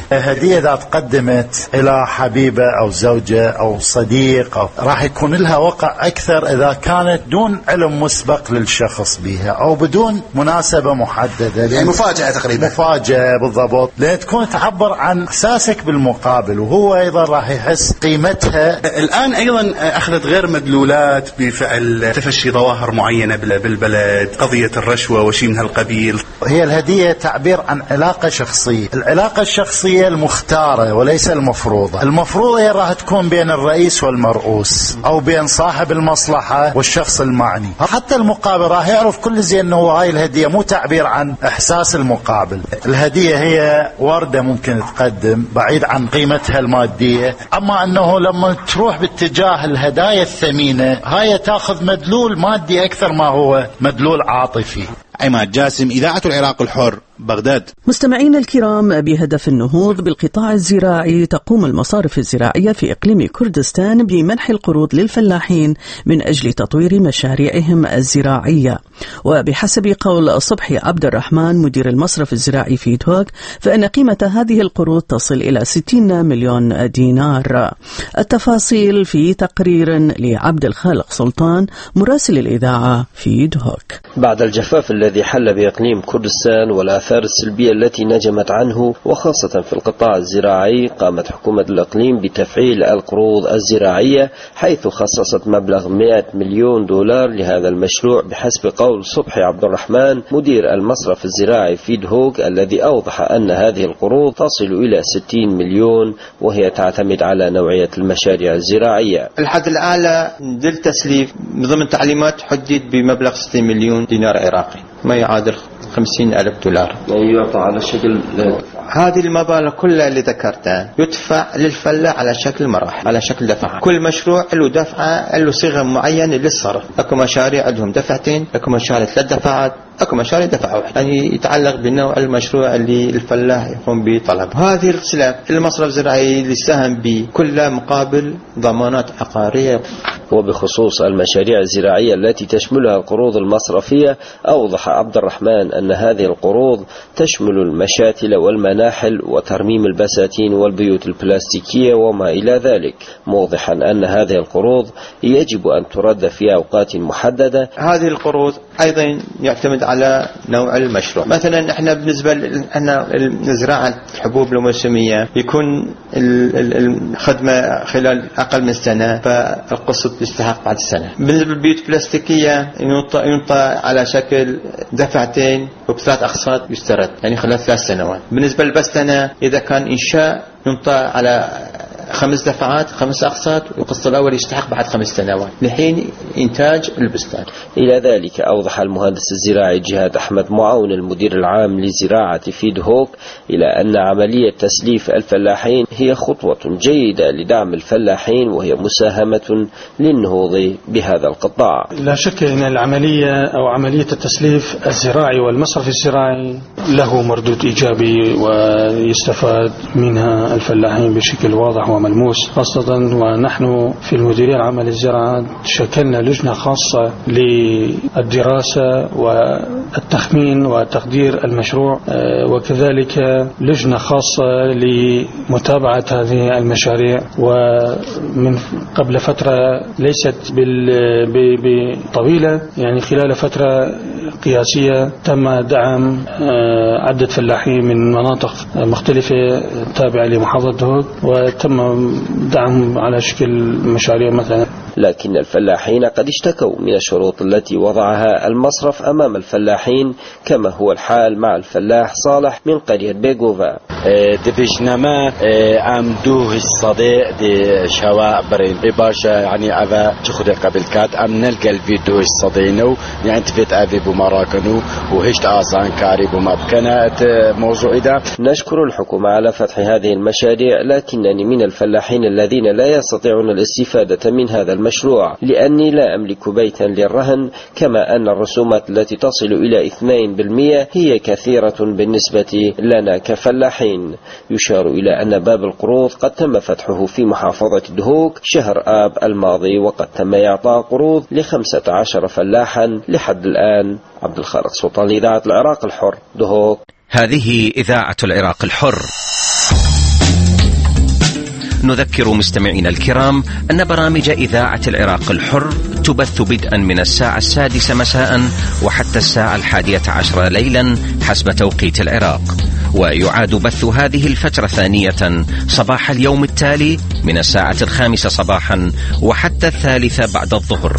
هدية تقدمت إلى حبيبة أو زوجة أو صديق راح يكون لها وقع أكثر إذا كانت دون علم مسبق للشخص بها أو بدون مناسبة محددة، يعني مفاجأة تقريبا. مفاجأة بالضبط، لأن تكون تعبر عن إحساسك بالمقابل وهو أيضا راح يحس قيمتها. الآن أيضا أخذت غير مدلولات بفعل تفشي ظواهر معينة بالبلد، قضية الرشوة وشيء من هالقبيل. هي الهدية تعبير عن علاقة شخصية، العلاقة الشخصية المختارة وليس المفروضة. المفروضة هي راح تكون بين الرئيس والمرؤوس أو بين صاحب المصلحة والشخص المعني. حتى المقابل راح يعرف كل زين أنه هاي الهدية مو تعبير عن إحساس المقابل. الهدية هي وردة ممكن تقدم بعيد عن قيمتها المادية، أما أنه لما تروح باتجاه الهدايا الثمينة هاي تأخذ مدلول مادي أكثر ما هو مدلول عاطفي. عماد جاسم، إذاعة العراق الحر، بغداد. مستمعين الكرام، بهدف النهوض بالقطاع الزراعي تقوم المصارف الزراعية في إقليم كردستان بمنح القروض للفلاحين من أجل تطوير مشاريعهم الزراعية. وبحسب قول صبحي عبد الرحمن مدير المصرف الزراعي في دوك، فإن قيمة هذه القروض تصل إلى 60 مليون دينار. التفاصيل في تقرير لعبد الخالق سلطان مراسل الإذاعة في دوك. بعد الجفاف الذي حل بإقليم كردستان والآثار السلبية التي نجمت عنه وخاصة في القطاع الزراعي، قامت حكومة الإقليم بتفعيل القروض الزراعية، حيث خصصت مبلغ 100 مليون دولار لهذا المشروع بحسب قول صبحي عبد الرحمن مدير المصرف الزراعي في دهوك، الذي أوضح أن هذه القروض تصل إلى 60 مليون وهي تعتمد على نوعية المشاريع الزراعية. الحد الأعلى للتسليف ضمن تعليمات حدد بمبلغ 60 مليون دينار عراقي، ما يعادل 50,000 دولار. يعني يعطى على شكل هذه المبالغ كلها اللي ذكرتها يدفع للفلاح على شكل مراحل، على شكل دفعة. كل مشروع له دفعة، له صيغة معينة للصرف. اكو مشاريع عندهم دفعتين، اكو مشاريع 3 دفعات، اكو مشاريع دفعة واحد، يعني يتعلق بنوع المشروع اللي الفلاح يقوم بطلبه. هذه السلع المصرف الزراعي اللي ساهم بكلها مقابل ضمانات عقارية. وبخصوص المشاريع الزراعية التي تشملها القروض المصرفية، أوضح عبد الرحمن أن هذه القروض تشمل المشاتل والمناحل وترميم البساتين والبيوت البلاستيكية وما إلى ذلك، موضحا أن هذه القروض يجب أن ترد في أوقات محددة. هذه القروض أيضا يعتمد على نوع المشروع. مثلا احنا بالنسبة لنا زراعة الحبوب الموسمية يكون الخدمة خلال أقل من سنة، فالقسط يستحق بعد السنة. بالنسبة للبيوت البلاستيكية ينطى على شكل دفعتين وب3 أقساط يسترد، يعني خلال 3 سنوات. بالنسبة للبستنة إذا كان إنشاء ينطى على 5 دفعات 5 أقساط، والقسط الأول يستحق بعد 5 سنوات لحين إنتاج البستان. إلى ذلك أوضح المهندس الزراعي جهاد أحمد معاون المدير العام لزراعة في دهوك إلى أن عملية تسليف الفلاحين هي خطوة جيدة لدعم الفلاحين، وهي مساهمة للنهوض بهذا القطاع. لا شك أن العملية أو عملية التسليف الزراعي والمصرف الزراعي له مردود إيجابي ويستفاد منها الفلاحين بشكل واضح وملموس، خاصة ونحن في المديرية العامة للزراعة شكلنا لجنة خاصة للدراسة والتخمين وتقدير المشروع، وكذلك لجنة خاصة لمتابعة هذه المشاريع. ومن قبل فترة ليست بطويلة، يعني خلال فترة قياسية تم دعم عدة فلاحين من مناطق مختلفة تابعة لمحافظة دهوك، وتم دعم على شكل مشاريع مثلا لكن الفلاحين قد اشتكوا من الشروط التي وضعها المصرف أمام الفلاحين، كما هو الحال مع الفلاح صالح من قرية بيغوفا. دبشنما أمدوه الصديق دي شواء برين باشا يعني أذا تأخذ قبل كات أم نلقى الفيديو الصدينو يعني تفيت أذي بمراكنو وهشت آسان كاري بمبكنات موضوع ده. نشكر الحكومة على فتح هذه المشاريع، لكنني من الفلاحين الذين لا يستطيعون الاستفادة من هذا المشروع لأني لا أملك بيتا للرهن، كما أن الرسومات التي تصل إلى 2% هي كثيرة بالنسبة لنا كفلاحين. يشار إلى أن باب القروض قد تم فتحه في محافظة دهوك شهر آب الماضي، وقد تم إعطاء قروض ل15 فلاحا لحد الآن. عبد الخالق سلطان لإذاعة العراق الحر، دهوك. هذه إذاعة العراق الحر. نذكر مستمعينا الكرام أن برامج إذاعة العراق الحر تبث بدءا من الساعة 6 مساء وحتى الساعة 11 ليلا حسب توقيت العراق، ويعاد بث هذه الفترة ثانية صباح اليوم التالي من الساعة 5 صباحا وحتى 3 بعد الظهر.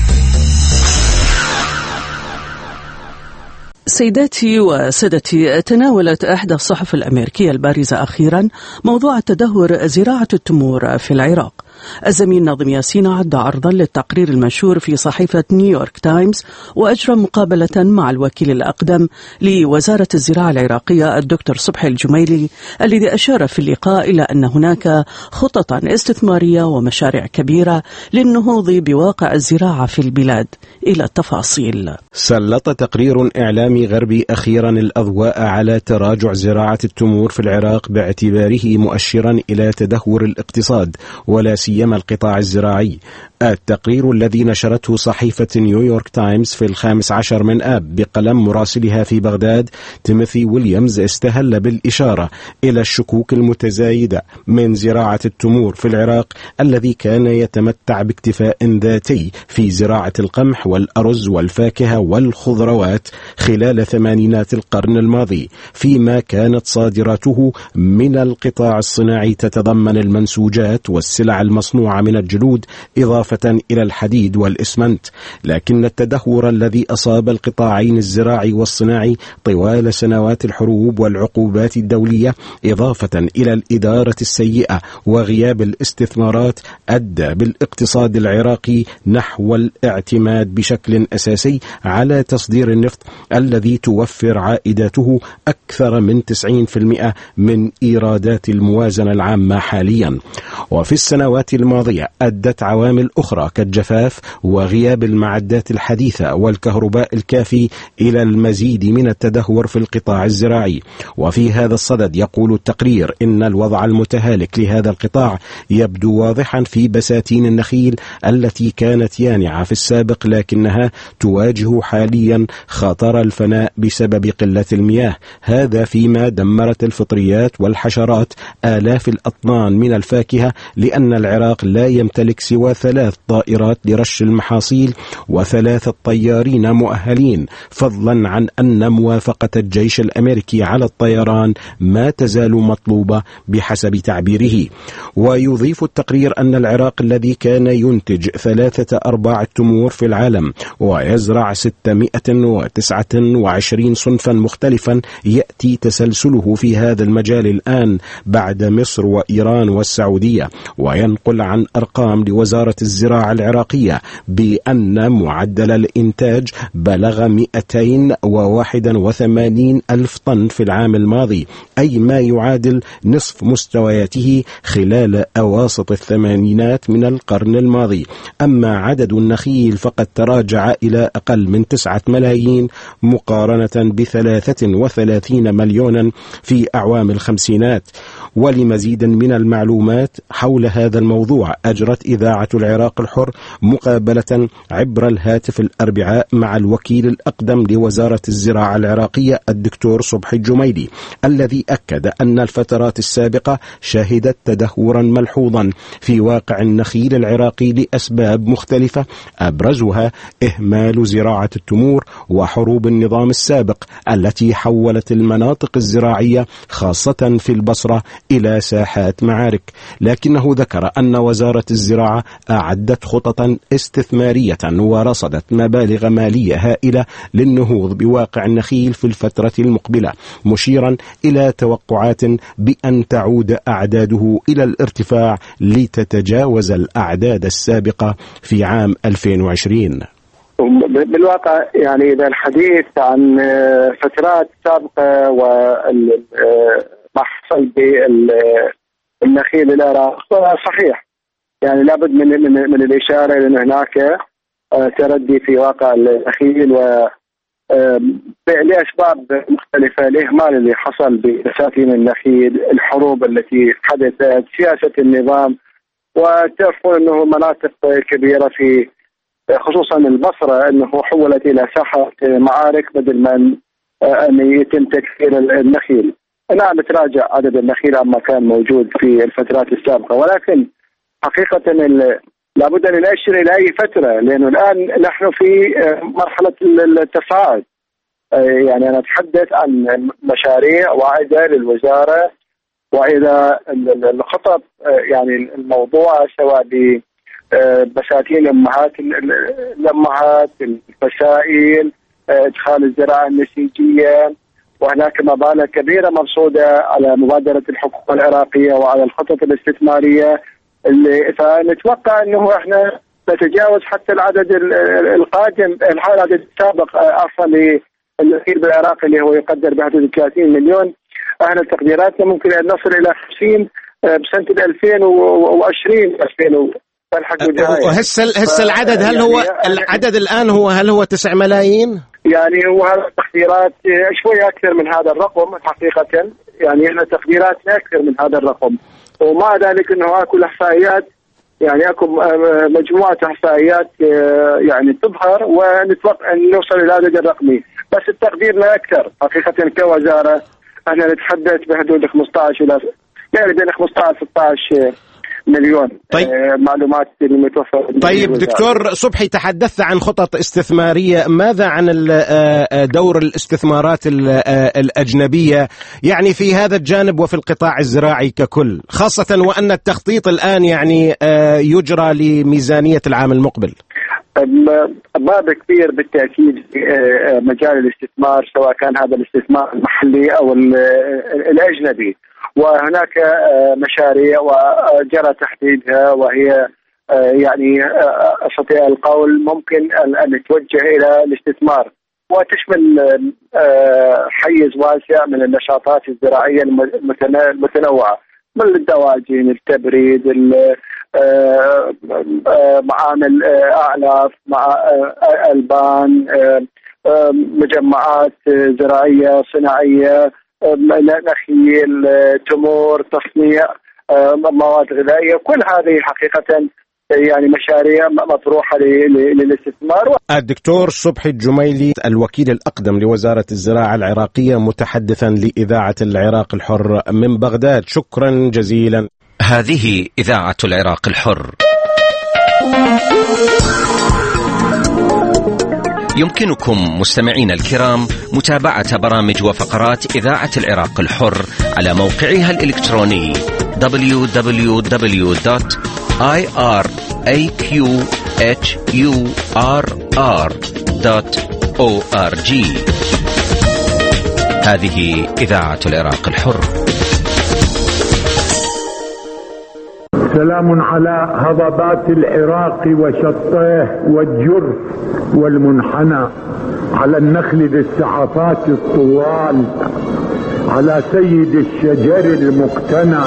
سيداتي وسادتي، تناولت إحدى الصحف الأمريكية البارزة أخيرا موضوع تدهور زراعة التمور في العراق. الزميل ناظم ياسين عد عرضا للتقرير المنشور في صحيفة نيويورك تايمز، وأجرى مقابلة مع الوكيل الأقدم لوزارة الزراعة العراقية الدكتور صبحي الجميلي، الذي أشار في اللقاء إلى أن هناك خططا استثمارية ومشاريع كبيرة للنهوض بواقع الزراعة في البلاد. إلى التفاصيل. سلط تقرير إعلامي غربي أخيرا الأضواء على تراجع زراعة التمور في العراق باعتباره مؤشرا إلى تدهور الاقتصاد ولا سيما القطاع الزراعي. التقرير الذي نشرته صحيفة نيويورك تايمز في 15 من آب بقلم مراسلها في بغداد تيموثي ويليامز استهل بالإشارة إلى الشكوك المتزايدة من زراعة التمور في العراق، الذي كان يتمتع باكتفاء ذاتي في زراعة القمح والأرز والفاكهة والخضروات خلال ثمانينات القرن الماضي، فيما كانت صادراته من القطاع الصناعي تتضمن المنسوجات والسلع المصنوعة من الجلود إضافة إلى الحديد والإسمنت. لكن التدهور الذي أصاب القطاعين الزراعي والصناعي طوال سنوات الحروب والعقوبات الدولية إضافة إلى الإدارة السيئة وغياب الاستثمارات أدى بالاقتصاد العراقي نحو الاعتماد بشكل أساسي على تصدير النفط الذي توفر عائداته أكثر من 90% من إيرادات الموازنة العامة حاليا. وفي السنوات الماضية أدت عوامل أخرى كالجفاف وغياب المعدات الحديثة والكهرباء الكافي إلى المزيد من التدهور في القطاع الزراعي. وفي هذا الصدد يقول التقرير إن الوضع المتهالك لهذا القطاع يبدو واضحا في بساتين النخيل التي كانت يانعة في السابق، لكنها تواجه حاليا خطر الفناء بسبب قلة المياه، هذا فيما دمرت الفطريات والحشرات آلاف الأطنان من الفاكهة، لأن العراق لا يمتلك سوى 3 طائرات لرش المحاصيل و3 طيارين مؤهلين، فضلا عن أن موافقة الجيش الأمريكي على الطيران ما تزال مطلوبة بحسب تعبيره. ويضيف التقرير أن العراق الذي كان ينتج 3/4 التمور في العالم ويزرع 629 صنفا مختلفا، يأتي تسلسله في هذا المجال الآن بعد مصر وإيران والسعودية. وينقل عن أرقام لوزارة الزراعة العراقية بأن معدل الإنتاج بلغ 281 ألف طن في العام الماضي، أي ما يعادل نصف مستوياته خلال أواسط الثمانينات من القرن الماضي. أما عدد النخيل فقد تراجع إلى أقل من 9 ملايين مقارنة ب33 مليونا في أعوام الخمسينات. ولمزيد من المعلومات حول هذا الموضوع أجرت إذاعة العراق الحر مقابلة عبر الهاتف الأربعاء مع الوكيل الأقدم لوزارة الزراعة العراقية الدكتور صبحي الجميلي، الذي أكد أن الفترات السابقة شهدت تدهورا ملحوظا في واقع النخيل العراقي لأسباب مختلفة، أبرزها إهمال زراعة التمور وحروب النظام السابق التي حولت المناطق الزراعية خاصة في البصرة إلى ساحات معارك. لكنه ذكر أن وزارة الزراعة أعادت أعدت خططا استثمارية ورصدت مبالغ مالية هائلة للنهوض بواقع النخيل في الفترة المقبلة، مشيرا إلى توقعات بأن تعود أعداده إلى الارتفاع لتتجاوز الأعداد السابقة في عام 2020. بالواقع يعني إذا الحديث عن فترات سابقة وما حصل بالنخيل العراق صحيح، يعني لابد من الإشارة لأن هناك تردي في واقع النخيل و لأسباب مختلفة، الإهمال اللي حصل ببساتين النخيل، الحروب التي حدثت، سياسة النظام، وتعرفون أنه مناطق كبيرة في خصوصا البصرة أنه حولت إلى ساحة معارك بدل من أن يتم تكثير النخيل. نعم تراجع عدد النخيل عما كان موجود في الفترات السابقة، ولكن حقيقة لابد أن نأشر إلى أي فترة، لأنه الآن نحن في مرحلة التصاعد. يعني أنا أتحدث عن مشاريع واعدة للوزارة، وإذا الخطط يعني الموضوع سواء ببساتين الأمهات، الفسائل، إدخال الزراعة النسيجية، وهناك مبالغ كبيرة مرصودة على مبادرة الحكومة العراقية وعلى الخطط الاستثمارية اللي فنتوقع أنه إحنا نتجاوز حتى العدد القادم، العدد السابق عفوا للنخيل بالعراق اللي هو يقدر بحدود 30 مليون. احنا تقديراتنا ممكن ان نصل الى 50 بسنه 2020 وهسه العدد هل هو العدد الان هل هو 9 ملايين؟ يعني هو هذا تقديرات شويه اكثر من هذا الرقم حقيقه، يعني احنا تقديراتنا اكثر من هذا الرقم، ومع ذلك انه اكو احصائيات، يعني اكو مجموعه احصائيات يعني تظهر ونتوقع ان نوصل الى العدد الرقمي، بس التقدير لا اكثر حقيقه كوزاره. احنا نتحدث بحدود 15 الى يعني بين 15 16 مليون. طيب. معلومات المتوفرة. طيب دكتور صبحي، تحدثت عن خطط استثمارية، ماذا عن دور الاستثمارات الأجنبية يعني في هذا الجانب وفي القطاع الزراعي ككل، خاصة وأن التخطيط الآن يعني يجرى لميزانية العام المقبل؟ باب كبير بالتأكيد في مجال الاستثمار، سواء كان هذا الاستثمار المحلي أو الأجنبي، وهناك مشاريع وجرى تحديدها، وهي يعني أستطيع القول ممكن أن تتوجه إلى الاستثمار وتشمل حيز واسع من النشاطات الزراعية المتنوعة، من الدواجن، التبريد، معامل أعلاف، مع ألبان، مجمعات زراعية صناعية، نخيل، تمور، تصنيع مواد غذائية. كل هذه حقيقة يعني مشاريع مطروحة للاستثمار. الدكتور صبحي الجميلي الوكيل الأقدم لوزارة الزراعة العراقية متحدثا لإذاعة العراق الحر من بغداد، شكرا جزيلا. هذه إذاعة العراق الحر. يمكنكم مستمعين الكرام متابعة برامج وفقرات إذاعة العراق الحر على موقعها الإلكتروني www.iraqhurr.org. هذه إذاعة العراق الحر. سلام على هضبات العراق وشطيه والجرف والمنحنى، على النخل ذي السحفات الطوال، على سيد الشجر المقتنى.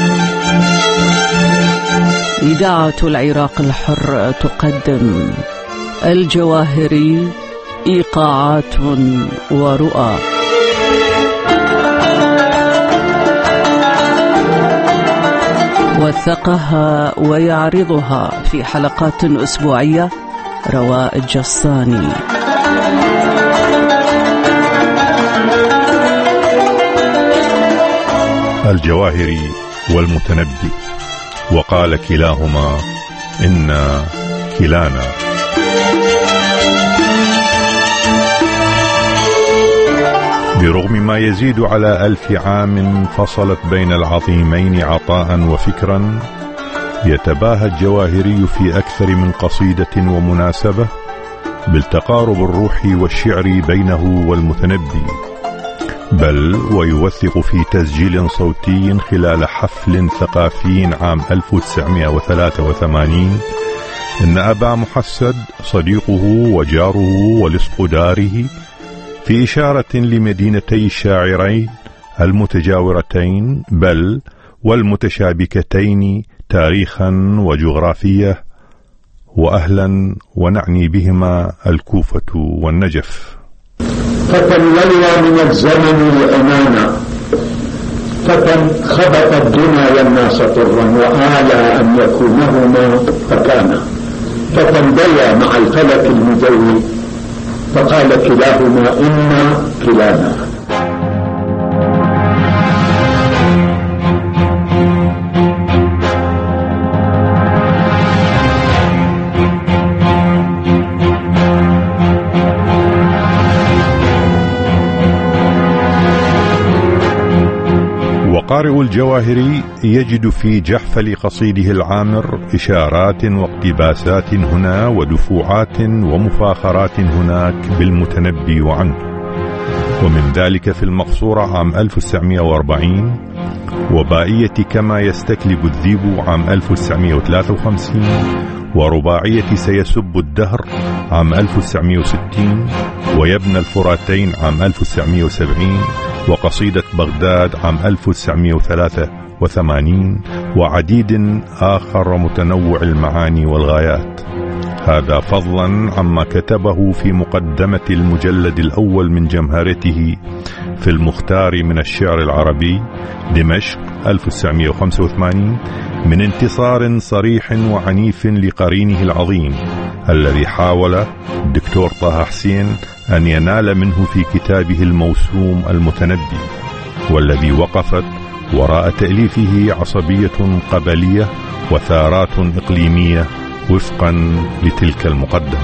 إذاعة العراق الحر تقدم الجواهري، إيقاعات ورؤى. وثقها ويعرضها في حلقات أسبوعية رواء الجصاني. الجواهري والمتنبي، وقال كلاهما إنا كلانا. برغم ما يزيد على 1000 عام فصلت بين العظيمين عطاء وفكرا، يتباهى الجواهري في أكثر من قصيدة ومناسبة بالتقارب الروحي والشعري بينه والمتنبي، بل ويوثق في تسجيل صوتي خلال حفل ثقافي عام 1983 إن أبا محسد صديقه وجاره ولصق داره، في إشارة لمدينتي الشاعرين المتجاورتين بل والمتشابكتين تاريخا وجغرافية وأهلا، ونعني بهما الكوفة والنجف. فتلوى من الزمن الأمانة، فتى خبط الدنيا والناس طرا وآلى أن يكونهما فكانا، فتى بيا مع الفلك المجوي فقال كلاهما إنا كلانا. وقارئ الجواهري يجد في جحفل قصيده العامر إشارات واقتباسات هنا ودفوعات ومفاخرات هناك بالمتنبي وعنه، ومن ذلك في المقصورة عام 1940، وبائية كما يستكلب الذيب عام 1953، ورباعية سيسب الدهر عام 1960، ويبنى الفراتين عام 1970، وقصيدة بغداد عام 1983، وعديد آخر متنوع المعاني والغايات. هذا فضلا عما كتبه في مقدمة المجلد الأول من جمهرته في المختار من الشعر العربي دمشق 1985 من انتصار صريح وعنيف لقرينه العظيم الذي حاول الدكتور طه حسين أن ينال منه في كتابه الموسوم المتنبي، والذي وقفت وراء تأليفه عصبية قبلية وثارات إقليمية وفقا لتلك المقدمة.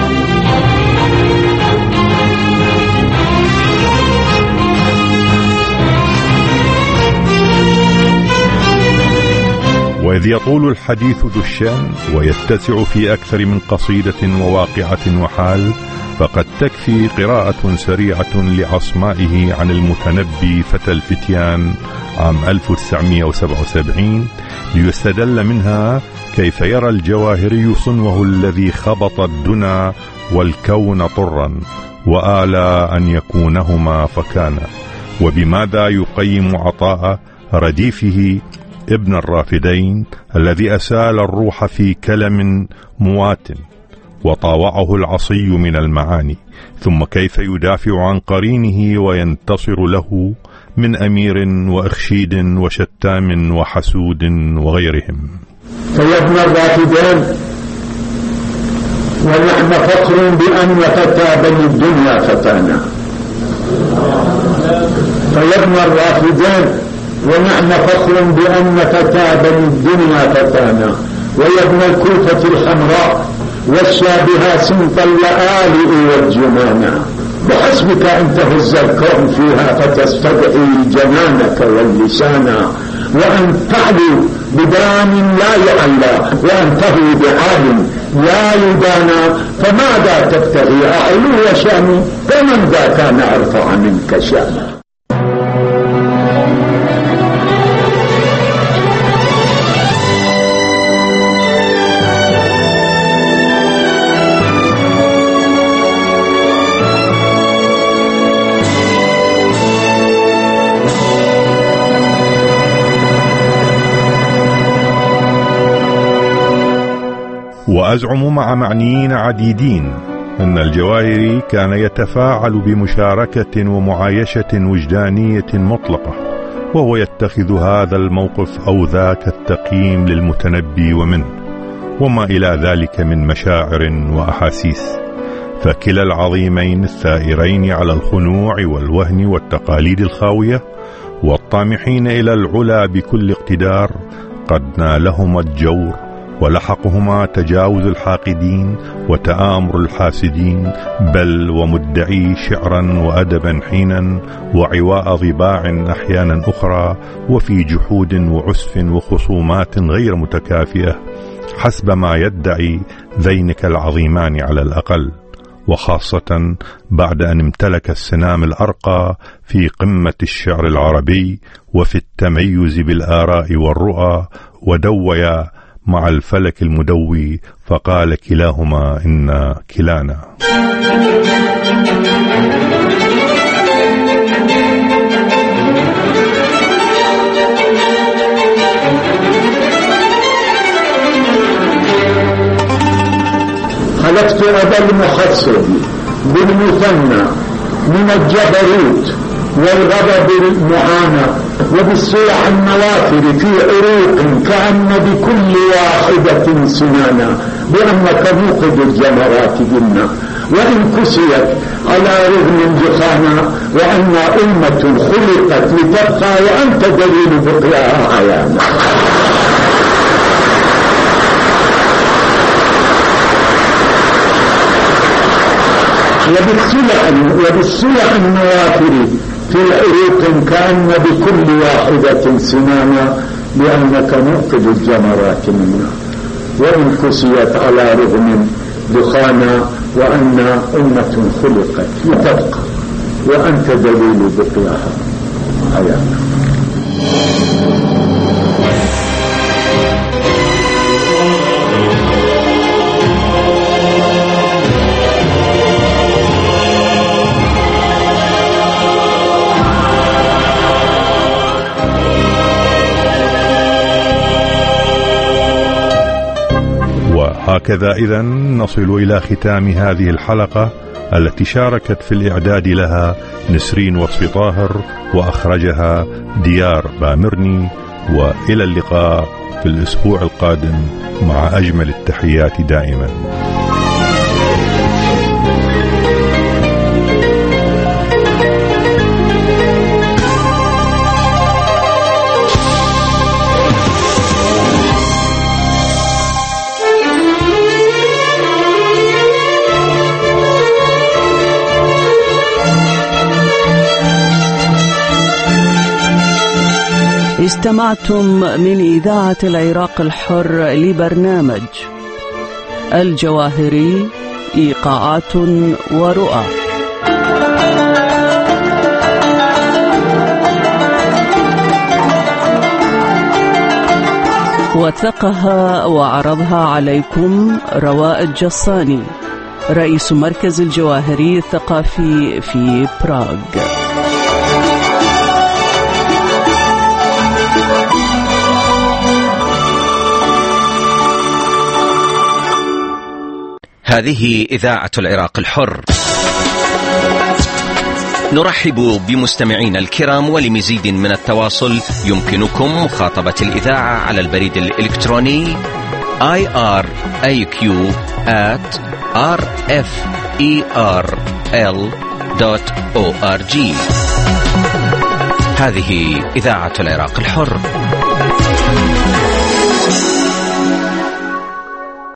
وإذ يطول الحديث ذو الشان ويتسع في أكثر من قصيدة وواقعة وحال، فقد تكفي قراءة سريعة لعصمائه عن المتنبي فتى الفتيان عام 1977 ليستدل منها كيف يرى الجواهري صنوه الذي خبط الدنا والكون طرا وآلى أن يكونهما فكانا، وبماذا يقيم عطاء رديفه ابن الرافدين الذي أسال الروح في كلم موات وطاوعه العصي من المعاني، ثم كيف يدافع عن قرينه وينتصر له من أمير وأخشيد وشتام وحسود وغيرهم. فيا ابن الرافدين ونحن فخر بأن فتى بني الدنيا فتانا، فيا ابن الرافدين ونحن فخر بأن فتى بني الدنيا فتانا، ويا ابن الكوفة الحمراء والشابها سمط اللآلئ والجنانا، بحسبك أن تهز الكون فيها فتستدعي جنانك واللسانا، وأن تعلو بدام لا يعلى وأن تهوي بعال لا يدانا، فماذا تبتغي أعلو شاني فمن ذا كان أرفع منك شانا. وأزعم مع معنيين عديدين أن الجواهري كان يتفاعل بمشاركة ومعايشة وجدانية مطلقة، وهو يتخذ هذا الموقف أو ذاك التقييم للمتنبي ومنه وما إلى ذلك من مشاعر وأحاسيس، فكلا العظيمين الثائرين على الخنوع والوهن والتقاليد الخاوية والطامحين إلى العلا بكل اقتدار قد نالهما الجور ولحقهما تجاوز الحاقدين وتآمر الحاسدين، بل ومدعي شعرا وأدبا حينا، وعواء ضباع أحيانا أخرى، وفي جحود وعسف وخصومات غير متكافئة حسب ما يدعي ذينك العظيمان على الأقل، وخاصة بعد أن امتلك السنام الأرقى في قمة الشعر العربي وفي التميز بالآراء والرؤى، ودويا مع الفلك المدوي فقال كلاهما إن كلانا. خلقت أبا المخصب بالمثنى من الجبروت والغضب المعانى، وبالسلع النوافر في عروق كأن بكل واحدة سنانا، بأنك موقد الجمرات جنة وإن كسيت على رغم جخانا، وأن أمة خلقت لتبقى وأنت دليل بقياها عيانا. وبالسلع النوافر في عروق كأن بكل واحدة سنانا، لأنك موقد الجمرات منا وإن كسيت على رغم دخانا، وأن أمة خلقت لتبقى وأنت دليل بقياها عيانا. هكذا إذن نصل إلى ختام هذه الحلقة التي شاركت في الإعداد لها نسرين وصفي طاهر، وأخرجها ديار بامرني. وإلى اللقاء في الأسبوع القادم مع أجمل التحيات دائما. استمعتم من إذاعة العراق الحر لبرنامج الجواهري إيقاعات ورؤى. وثقها وعرضها عليكم رواء الجصاني، رئيس مركز الجواهري الثقافي في براغ. هذه إذاعة العراق الحر. نرحب بمستمعينا الكرام، ولمزيد من التواصل يمكنكم مخاطبة الإذاعة على البريد الإلكتروني iraq@rferl.org. هذه إذاعة العراق الحر.